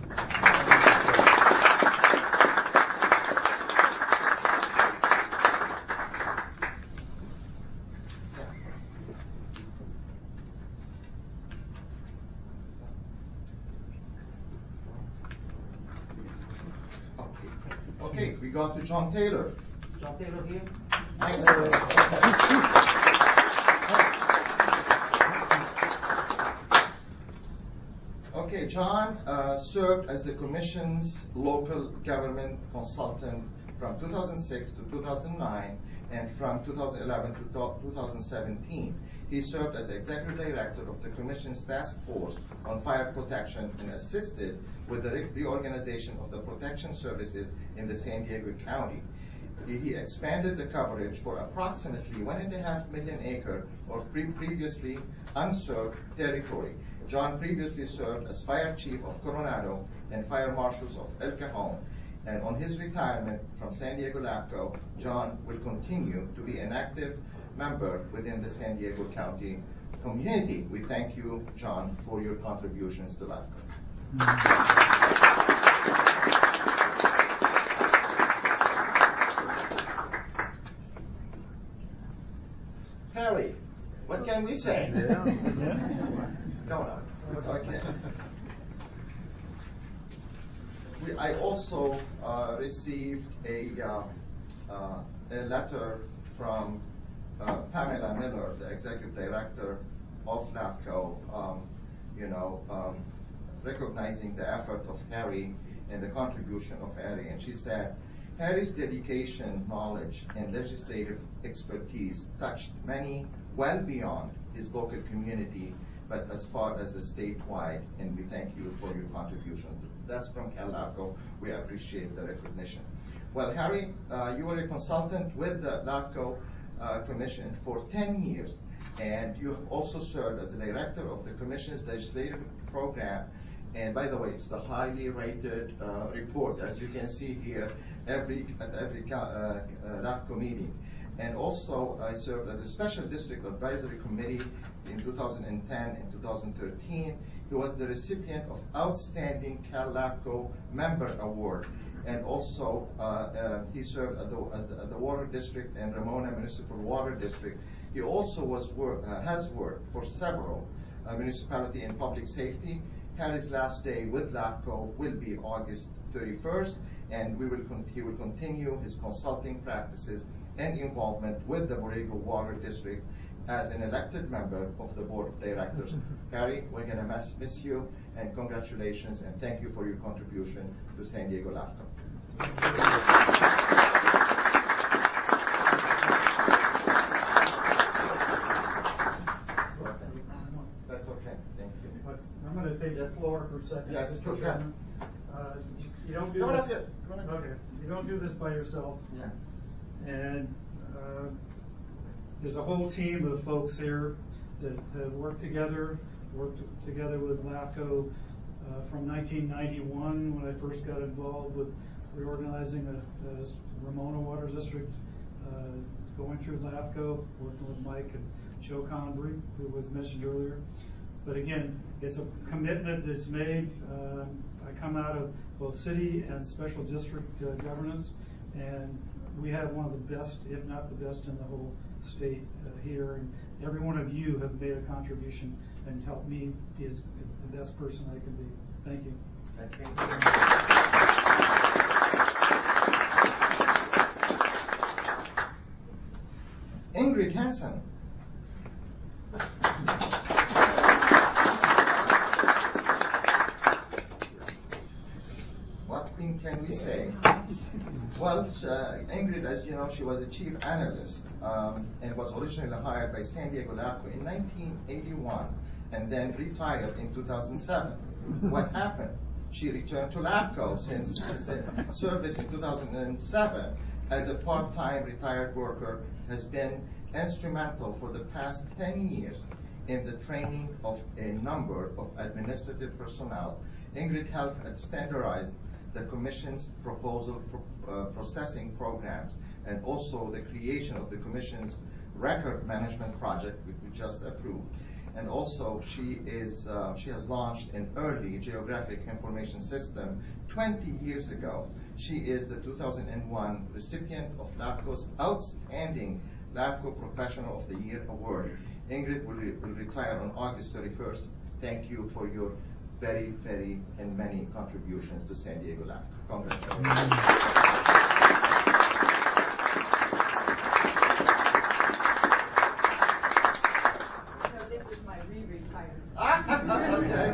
Okay, we go to John Taylor. Is John Taylor here? Excellent. Okay, John served as the Commission's local government consultant from 2006 to 2009 and from 2011 to 2017. He served as Executive Director of the Commission's Task Force on Fire Protection and assisted with the reorganization of the protection services in the San Diego County. He expanded the coverage for approximately 1.5 million acre of previously unserved territory. John previously served as Fire Chief of Coronado and Fire Marshals of El Cajon. And on his retirement from San Diego LAFCO, John will continue to be an active member within the San Diego County community. We thank you, John, for your contributions to LAFCO. Harry, what can we say? Come on. Okay. I also received a letter from Pamela Miller, the Executive Director of LAFCO, recognizing the effort of Harry and the contribution of Harry. And she said, Harry's dedication, knowledge, and legislative expertise touched many well beyond his local community, but as far as the statewide, and we thank you for your contribution. That's from Cal LAFCO. We appreciate the recognition. Well, Harry, you were a consultant with the LAFCO Commission for 10 years, and you have also served as the director of the Commission's legislative program. And by the way, it's the highly rated report, as you can see here, at every LAFCO meeting. And also, I served as a Special District Advisory Committee in 2010 and 2013. He was the recipient of Outstanding Cal LAFCO Member Award. And also, he served at the Water District and Ramona Municipal Water District. He also has worked for several municipalities in public safety. Harry's last day with LAFCO will be August 31st, and he will continue his consulting practices and involvement with the Borrego Water District as an elected member of the Board of Directors. Harry, we're going to miss you, and congratulations, and thank you for your contribution to San Diego LAFCO. That's okay, thank you. I'm going to take the floor for a second. Yes, Mr. go ahead. Chairman. You don't do this. Okay. You don't do this by yourself. Yeah. And there's a whole team of folks here that have worked together with LAFCO from 1991 when I first got involved with reorganizing the Ramona Water District, going through LAFCO, working with Mike and Joe Conbury, who was mentioned earlier. But again, it's a commitment that's made. I come out of both city and special district governance, and we have one of the best, if not the best, in the whole state here. And every one of you have made a contribution and helped me be the best person I can be. Thank you. Ingrid Hansen. What can we say? Well, Ingrid, as you know, she was a chief analyst and was originally hired by San Diego LAFCO in 1981 and then retired in 2007. What happened? She returned to LAFCO since service in 2007 as a part-time retired worker, has been instrumental for the past 10 years in the training of a number of administrative personnel. Ingrid helped standardize the Commission's proposal for processing programs and also the creation of the Commission's record management project, which we just approved. And also she has launched an early geographic information system 20 years ago. She is the 2001 recipient of LAFCO's Outstanding LAFCO Professional of the Year Award. Ingrid will retire on August 31st. Thank you for your very, very and many contributions to San Diego LAFCO. Congratulations. Okay.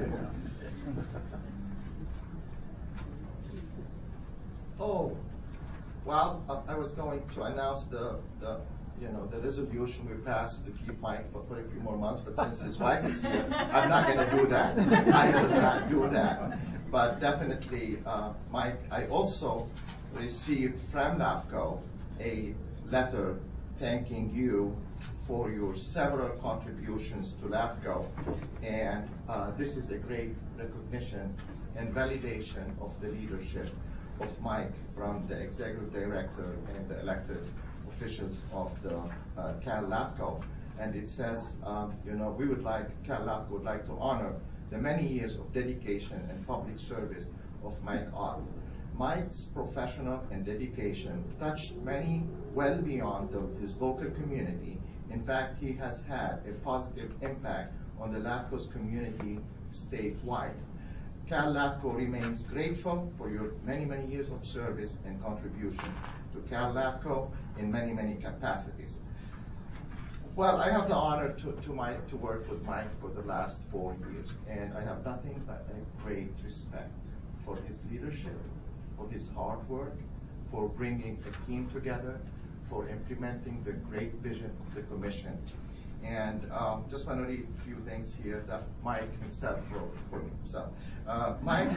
Oh, well, I was going to announce the resolution we passed to keep Mike for a few more months, but since his wife is here, I'm not going to do that. I will not do that. But definitely, Mike, I also received from LAFCO a letter thanking you for your several contributions to LAFCO, and this is a great recognition and validation of the leadership of Mike from the executive director and the elected officials of the Cal LAFCO. And it says, Cal LAFCO would like to honor the many years of dedication and public service of Mike Ott. Mike's professional and dedication touched many well beyond his local community. In fact, he has had a positive impact on the LAFCO's community statewide. Cal LAFCO remains grateful for your many, many years of service and contribution to Cal LAFCO in many, many capacities. Well, I have the honor to work with Mike for the last 4 years, and I have nothing but a great respect for his leadership, for his hard work, for bringing a team together, for implementing the great vision of the Commission. And just want to read a few things here that Mike himself wrote for me. So, Mike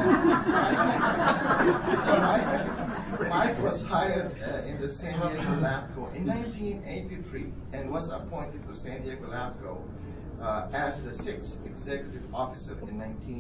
was hired in the San Diego LAFCO in 1983 and was appointed to San Diego LAFCO as the 6th executive officer in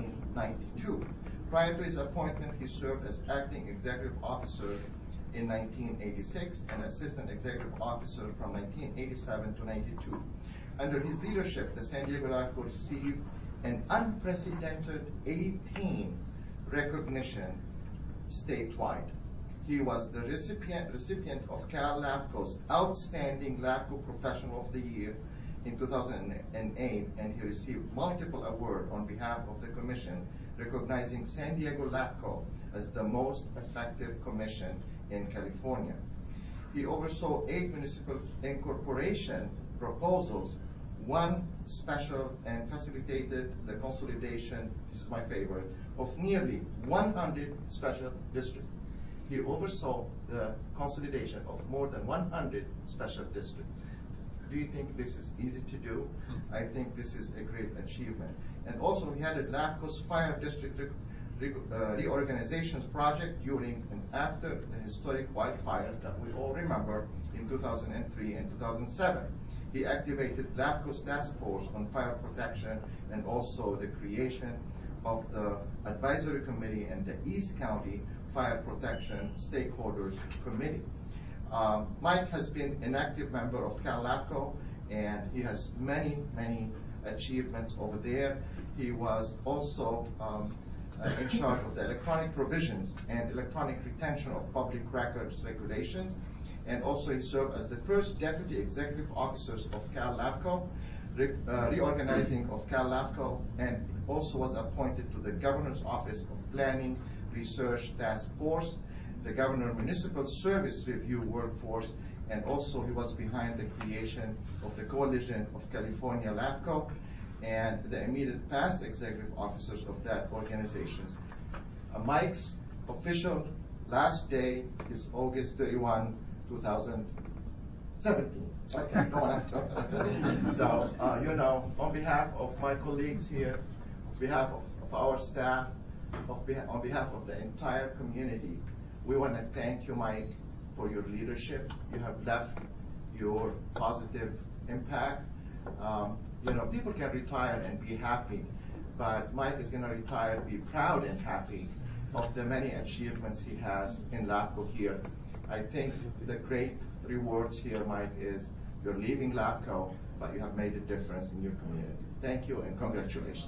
1992. Prior to his appointment, he served as acting executive officer in 1986 and assistant executive officer from 1987 to 92. Under his leadership, the San Diego LAFCO received an unprecedented 18 recognition statewide. He was the recipient of Cal LAFCO's Outstanding LAFCO Professional of the Year in 2008, and he received multiple awards on behalf of the commission, recognizing San Diego LAFCO as the most effective commission in California. He oversaw 8 municipal incorporation proposals, 1 special, and facilitated the consolidation, this is my favorite, of nearly 100 special districts. He oversaw the consolidation of more than 100 special districts. Do you think this is easy to do? I think this is a great achievement. And also he headed LAFCO's fire district reorganizations project during and after the historic wildfire that we all remember in 2003 and 2007. He activated LAFCO's task force on fire protection and also the creation of the advisory committee and the East County Fire Protection Stakeholders Committee. Mike has been an active member of Cal LAFCO, and he has many, many achievements over there. He was also in charge of the electronic provisions and electronic retention of public records regulations, and also he served as the first deputy executive officers of Cal LAFCO, reorganizing of Cal LAFCO, and also was appointed to the Governor's Office of Planning Research Task Force, the Governor Municipal Service Review Workforce, and also he was behind the creation of the Coalition of California LAFCO and the immediate past executive officers of that organization. Mike's official last day is August 31, 2017. Okay, go on. So, on behalf of my colleagues here, on behalf of our staff, on behalf of the entire community, we want to thank you, Mike, for your leadership. You have left your positive impact. People can retire and be happy, but Mike is going to retire, be proud and happy of the many achievements he has in LAFCO here. I think the great rewards here, Mike, is you're leaving LAFCO, but you have made a difference in your community. Thank you and congratulations.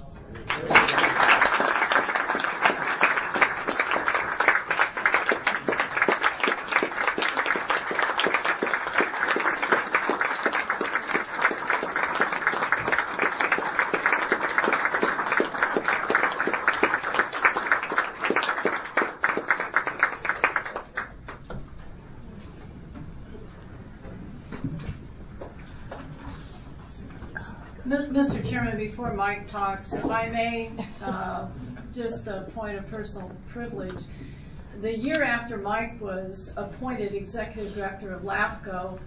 Mr. Chairman, before Mike talks, if I may, just a point of personal privilege. The year after Mike was appointed Executive Director of LAFCO,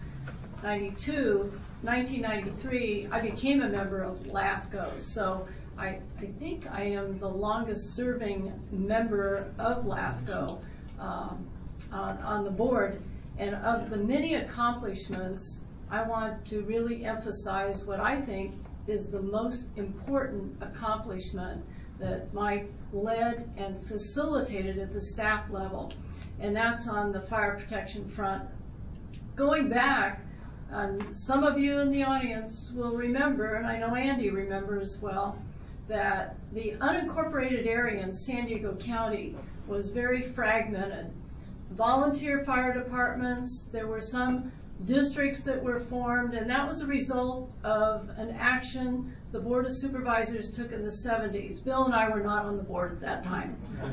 1993, I became a member of LAFCO. So I think I am the longest serving member of LAFCO on the board. And of the many accomplishments, I want to really emphasize what I think is the most important accomplishment that Mike led and facilitated at the staff level, and that's on the fire protection front. Going back, some of you in the audience will remember, and I know Andy remembers as well, that the unincorporated area in San Diego County was very fragmented. Volunteer fire departments, there were some districts that were formed, and that was a result of an action the Board of Supervisors took in the 70s. Bill and I were not on the board at that time.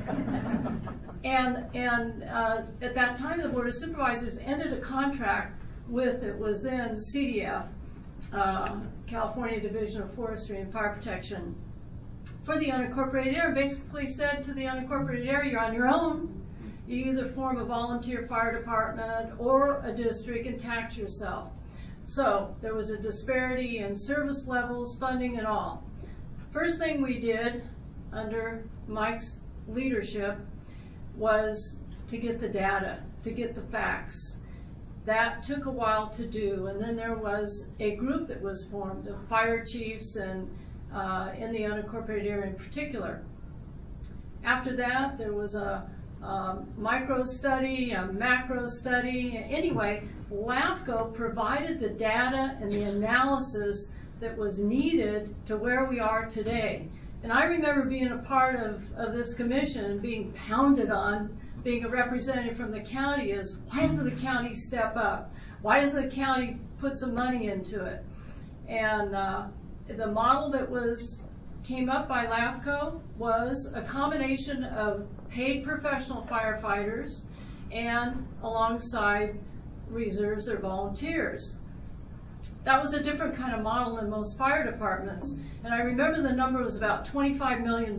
and at that time, the Board of Supervisors ended a contract with, it was then CDF, California Division of Forestry and Fire Protection, for the unincorporated area, basically said to the unincorporated area, you're on your own. You either form a volunteer fire department or a district and tax yourself. So there was a disparity in service levels, funding, and all. First thing we did under Mike's leadership was to get the data, to get the facts. That took a while to do, and then there was a group that was formed of fire chiefs and in the unincorporated area in particular. After that, there was a micro study, a macro study. Anyway, LAFCO provided the data and the analysis that was needed to where we are today. And I remember being a part of this commission and being pounded on, being a representative from the county, is why doesn't the county step up? Why doesn't the county put some money into it? And the model that came up by LAFCO was a combination of paid professional firefighters and alongside reserves or volunteers. That was a different kind of model than most fire departments. And I remember the number was about $25 million.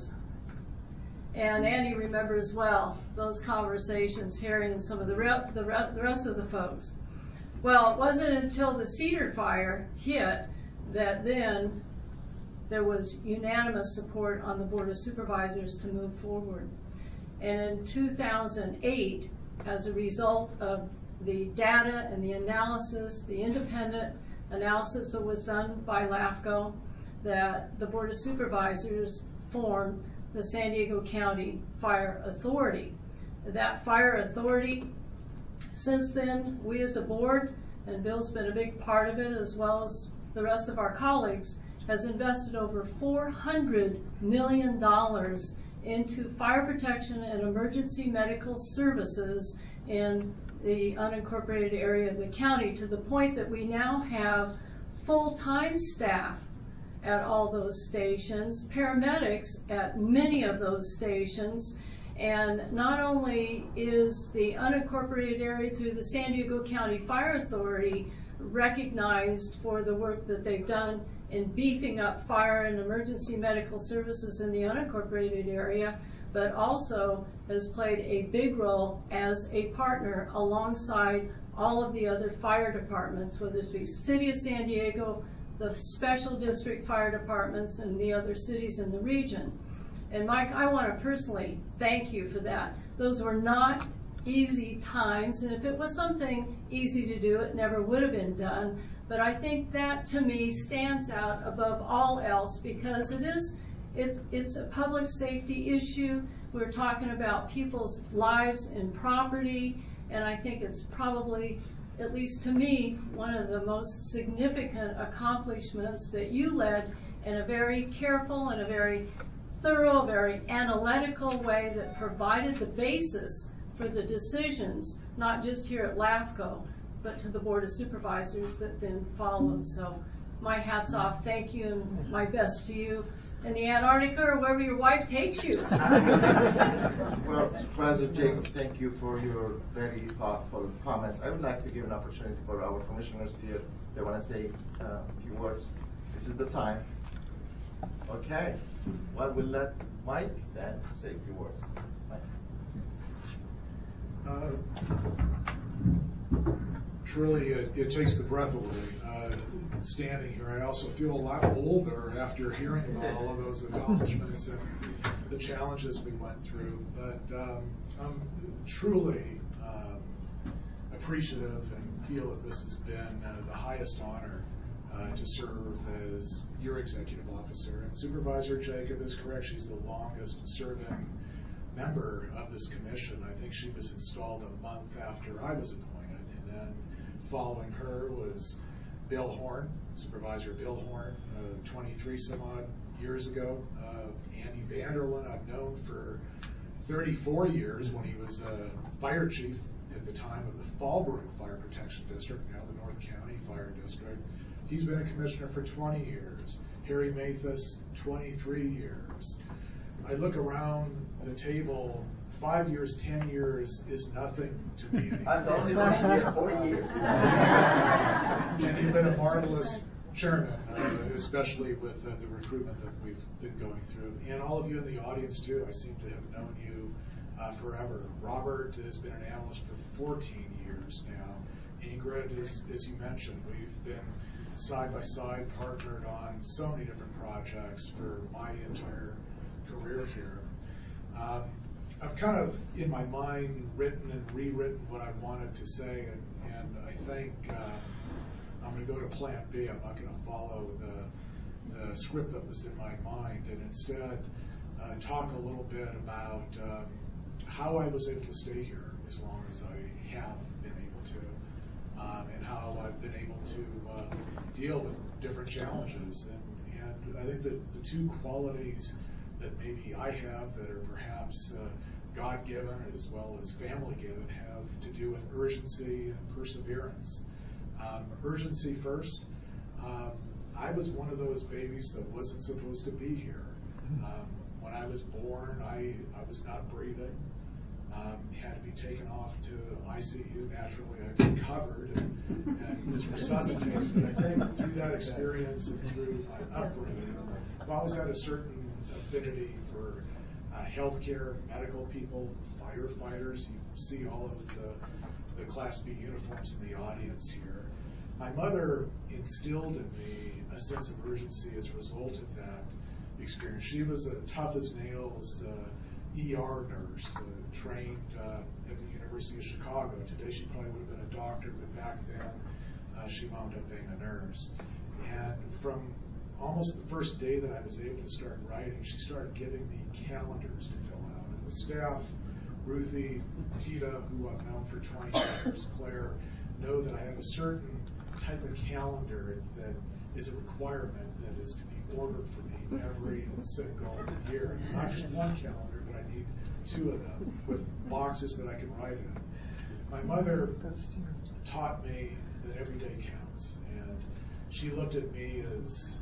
And Andy remembers well those conversations, hearing some of the rest of the folks. Well, it wasn't until the Cedar fire hit that then there was unanimous support on the Board of Supervisors to move forward. And in 2008, as a result of the data and the analysis, the independent analysis that was done by LAFCO, that the Board of Supervisors formed the San Diego County Fire Authority. That fire authority, since then, we as a board, and Bill's been a big part of it as well as the rest of our colleagues, has invested over $400 million into fire protection and emergency medical services in the unincorporated area of the county, to the point that we now have full-time staff at all those stations, paramedics at many of those stations, and not only is the unincorporated area through the San Diego County Fire Authority recognized for the work that they've done in beefing up fire and emergency medical services in the unincorporated area, but also has played a big role as a partner alongside all of the other fire departments, whether it be City of San Diego, the special district fire departments, and the other cities in the region. And Mike, I want to personally thank you for that. Those were not easy times, and if it was something easy to do, it never would have been done. But I think that, to me, stands out above all else, because it's a public safety issue. We're talking about people's lives and property, and I think it's probably, at least to me, one of the most significant accomplishments that you led in a very careful and a very thorough, very analytical way that provided the basis for the decisions, not just here at LAFCO, but to the Board of Supervisors that then followed. So my hat's off, thank you, and my best to you in the Antarctica or wherever your wife takes you. Well, Supervisor Jacob, thank you for your very thoughtful comments. I would like to give an opportunity for our commissioners here. They want to say a few words. This is the time. Okay. Well, we'll let Mike then say a few words. Mike. Truly, it takes the breath away standing here. I also feel a lot older after hearing about all of those accomplishments and the challenges we went through. But I'm truly appreciative and feel that this has been the highest honor to serve as your executive officer. And Supervisor Jacob is correct. She's the longest serving member of this commission. I think she was installed a month after I was appointed. And then following her was Bill Horn, Supervisor Bill Horn, 23 some odd years ago. Andy Vanderlyn, I've known for 34 years when he was a fire chief at the time of the Fallbrook Fire Protection District, now the North County Fire District. He's been a commissioner for 20 years. Harry Mathis, 23 years. I look around the table, 5 years, 10 years is nothing to me anymore. I've only been here 4 years. And you've been a marvelous chairman, especially with the recruitment that we've been going through. And all of you in the audience, too. I seem to have known you forever. Robert has been an analyst for 14 years now. Ingrid, as you mentioned, we've been side by side partnered on so many different projects for my entire career here. I've kind of, in my mind, written and rewritten what I wanted to say, and I think I'm going to go to Plan B. I'm not going to follow the script that was in my mind, and instead talk a little bit about how I was able to stay here as long as I have been able to, and how I've been able to deal with different challenges. And I think that the two qualities that maybe I have that are perhaps God-given as well as family-given have to do with urgency and perseverance. Urgency first. I was one of those babies that wasn't supposed to be here. When I was born, I was not breathing. Had to be taken off to ICU. Naturally, I recovered and was resuscitated. But I think through that experience and through my upbringing, I've always had a certain affinity for healthcare, medical people, firefighters. You see all of the Class B uniforms in the audience here. My mother instilled in me a sense of urgency as a result of that experience. She was a tough as nails ER nurse, trained at the University of Chicago. Today she probably would have been a doctor, but back then she wound up being a nurse. And from almost the first day that I was able to start writing, she started giving me calendars to fill out. And the staff, Ruthie, Tita, who I've known for 20 years, Claire, know that I have a certain type of calendar that is a requirement that is to be ordered for me every single year. Not just one calendar, but I need two of them with boxes that I can write in. My mother taught me that every day counts, and she looked at me as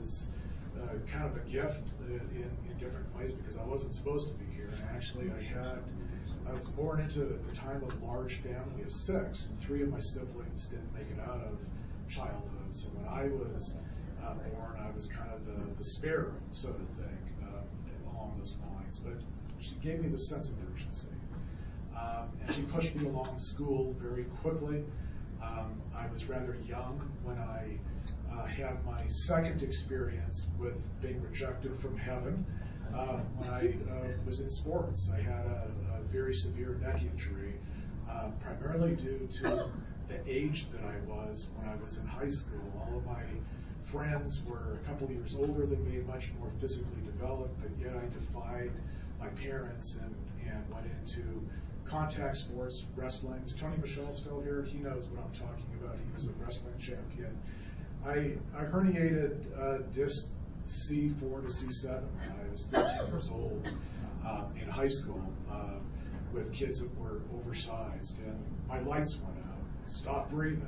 kind of a gift in different ways because I wasn't supposed to be here. And actually, I was born into the time of a large family of 6, and 3 of my siblings didn't make it out of childhood. So when I was born, I was kind of the spare, so to think, along those lines. But she gave me the sense of urgency. And she pushed me along school very quickly. I was rather young when I had my second experience with being rejected from heaven. When I was in sports, I had a very severe neck injury, primarily due to the age that I was when I was in high school. All of my friends were a couple of years older than me, much more physically developed, but yet I defied my parents and went into contact sports, wrestling. Is Tony Michelle still here? He knows what I'm talking about. He was a wrestling champion. I herniated disc C4 to C7 when I was 15 years old in high school with kids that were oversized, and my lights went out, stopped breathing,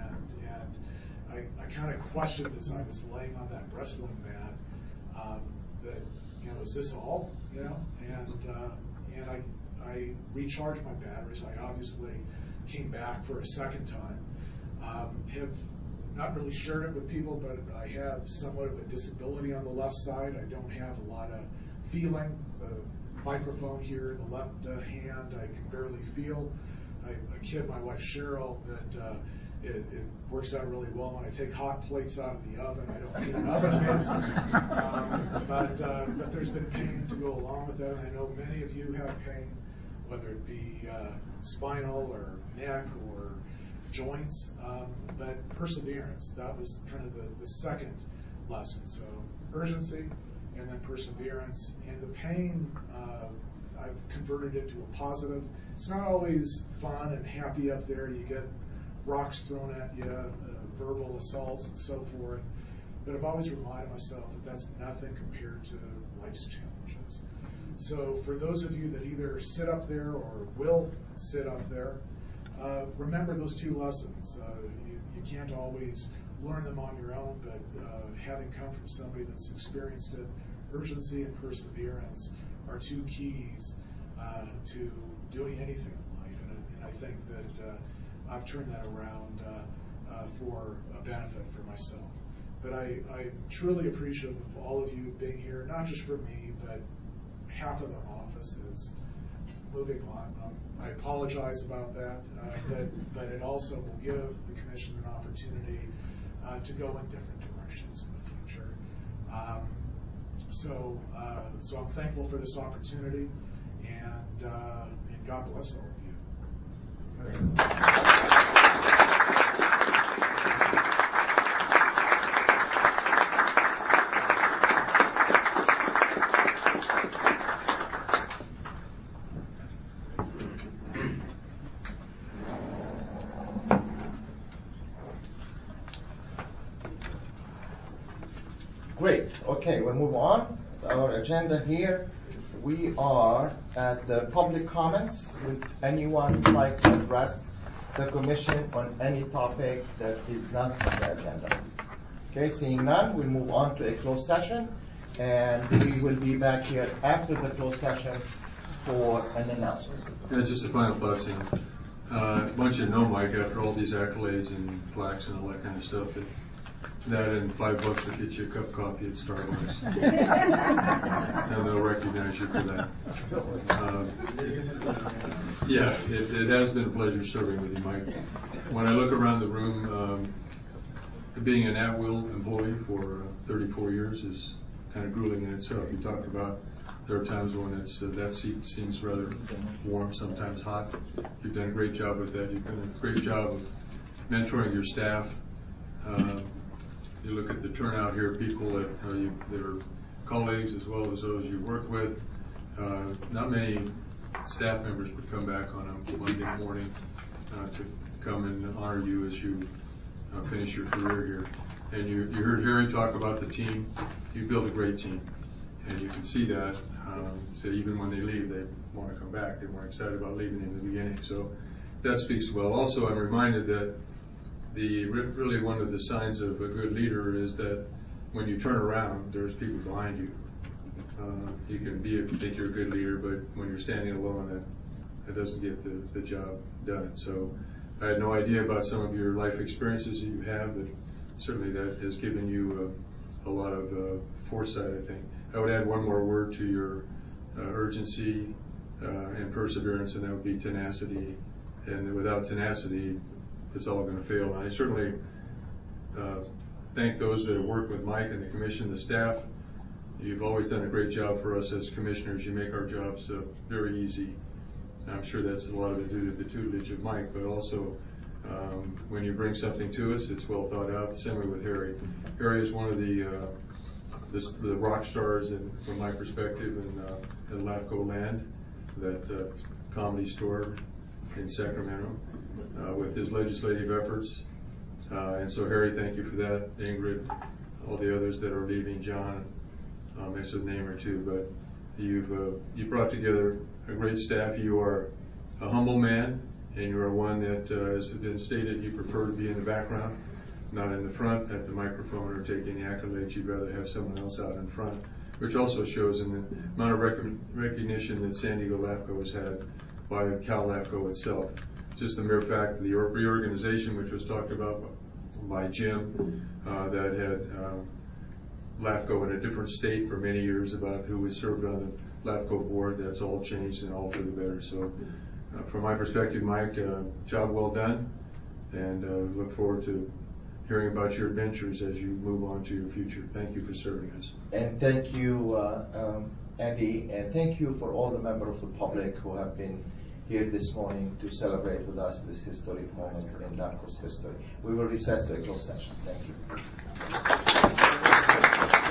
and I kind of questioned as I was laying on that wrestling mat that, is this all, and I recharged my batteries. I obviously came back for a second time. Have not really shared it with people, but I have somewhat of a disability on the left side. I don't have a lot of feeling. The microphone here in the left hand, I can barely feel. I kid my wife Cheryl that it works out really well when I take hot plates out of the oven. I don't need an oven mitt. But there's been pain to go along with that, and I know many of you have pain, whether it be spinal or neck or joints, but perseverance. That was kind of the second lesson. So urgency and then perseverance. And the pain, I've converted into a positive. It's not always fun and happy up there. You get rocks thrown at you, verbal assaults and so forth. But I've always reminded myself that that's nothing compared to life's challenges. So for those of you that either sit up there or will sit up there, remember those two lessons. You can't always learn them on your own, but having come from somebody that's experienced it, urgency and perseverance are two keys to doing anything in life. And I think that I've turned that around for a benefit for myself. But I'm truly appreciative of all of you being here, not just for me, but half of the office is moving on. I apologize about that, but it also will give the Commission an opportunity to go in different directions in the future. So I'm thankful for this opportunity, and God bless all of you. Great. Okay, we'll move on. Our agenda here, we are at the public comments. Would anyone like to address the Commission on any topic that is not on the agenda? Okay, seeing none, we'll move on to a closed session, and we will be back here after the closed session for an announcement. Yeah, just a final thought, Sam. I want you to know, Mike, after all these accolades and plaques and all that kind of stuff, that and $5 will get you a cup of coffee at Starbucks. And they'll recognize you for that. Yeah, it has been a pleasure serving with you, Mike. When I look around the room, being an at-will employee for 34 years is kind of grueling in itself. You talked about there are times when that seat seems rather warm, sometimes hot. You've done a great job with that. You've done a great job of mentoring your staff. You look at the turnout here, people that are colleagues as well as those you work with. Not many staff members would come back on a Monday morning to come and honor you as you finish your career here. And you heard Harry talk about the team. You built a great team, and you can see that. So even when they leave, they want to come back. They weren't excited about leaving in the beginning. So that speaks well. Also, I'm reminded that really one of the signs of a good leader is that when you turn around, there's people behind you. You can think you're a good leader, but when you're standing alone, that doesn't get the job done. So I had no idea about some of your life experiences that you have, but certainly that has given you a lot of foresight, I think. I would add one more word to your urgency and perseverance, and that would be tenacity. And without tenacity, it's all going to fail. And I certainly thank those that have worked with Mike and the Commission, the staff. You've always done a great job for us as commissioners. You make our jobs very easy. I'm sure that's a lot of it due to the tutelage of Mike, but also when you bring something to us, it's well thought out. Same way with Harry. Harry is one of the rock stars, from my perspective, in LAFCO land, that comedy store in Sacramento, with his legislative efforts. And so, Harry, thank you for that. Ingrid, all the others that are leaving, John, miss a name or two, but you brought together a great staff. You are a humble man, and you are one that, as has been stated, you prefer to be in the background, not in the front at the microphone or taking the accolades. You'd rather have someone else out in front, which also shows in the amount of recognition that San Diego LAFCO has had by Cal LAFCO itself. Just the mere fact of the reorganization, which was talked about by Jim, that had LAFCO in a different state for many years about who was served on the LAFCO board. That's all changed and all for the better. So from my perspective, Mike, job well done, and look forward to hearing about your adventures as you move on to your future. Thank you for serving us. And thank you, Andy, and thank you for all the members of the public who have been here this morning to celebrate with us this historic moment in LAFCO's history. We will recess to a closed session. Thank you.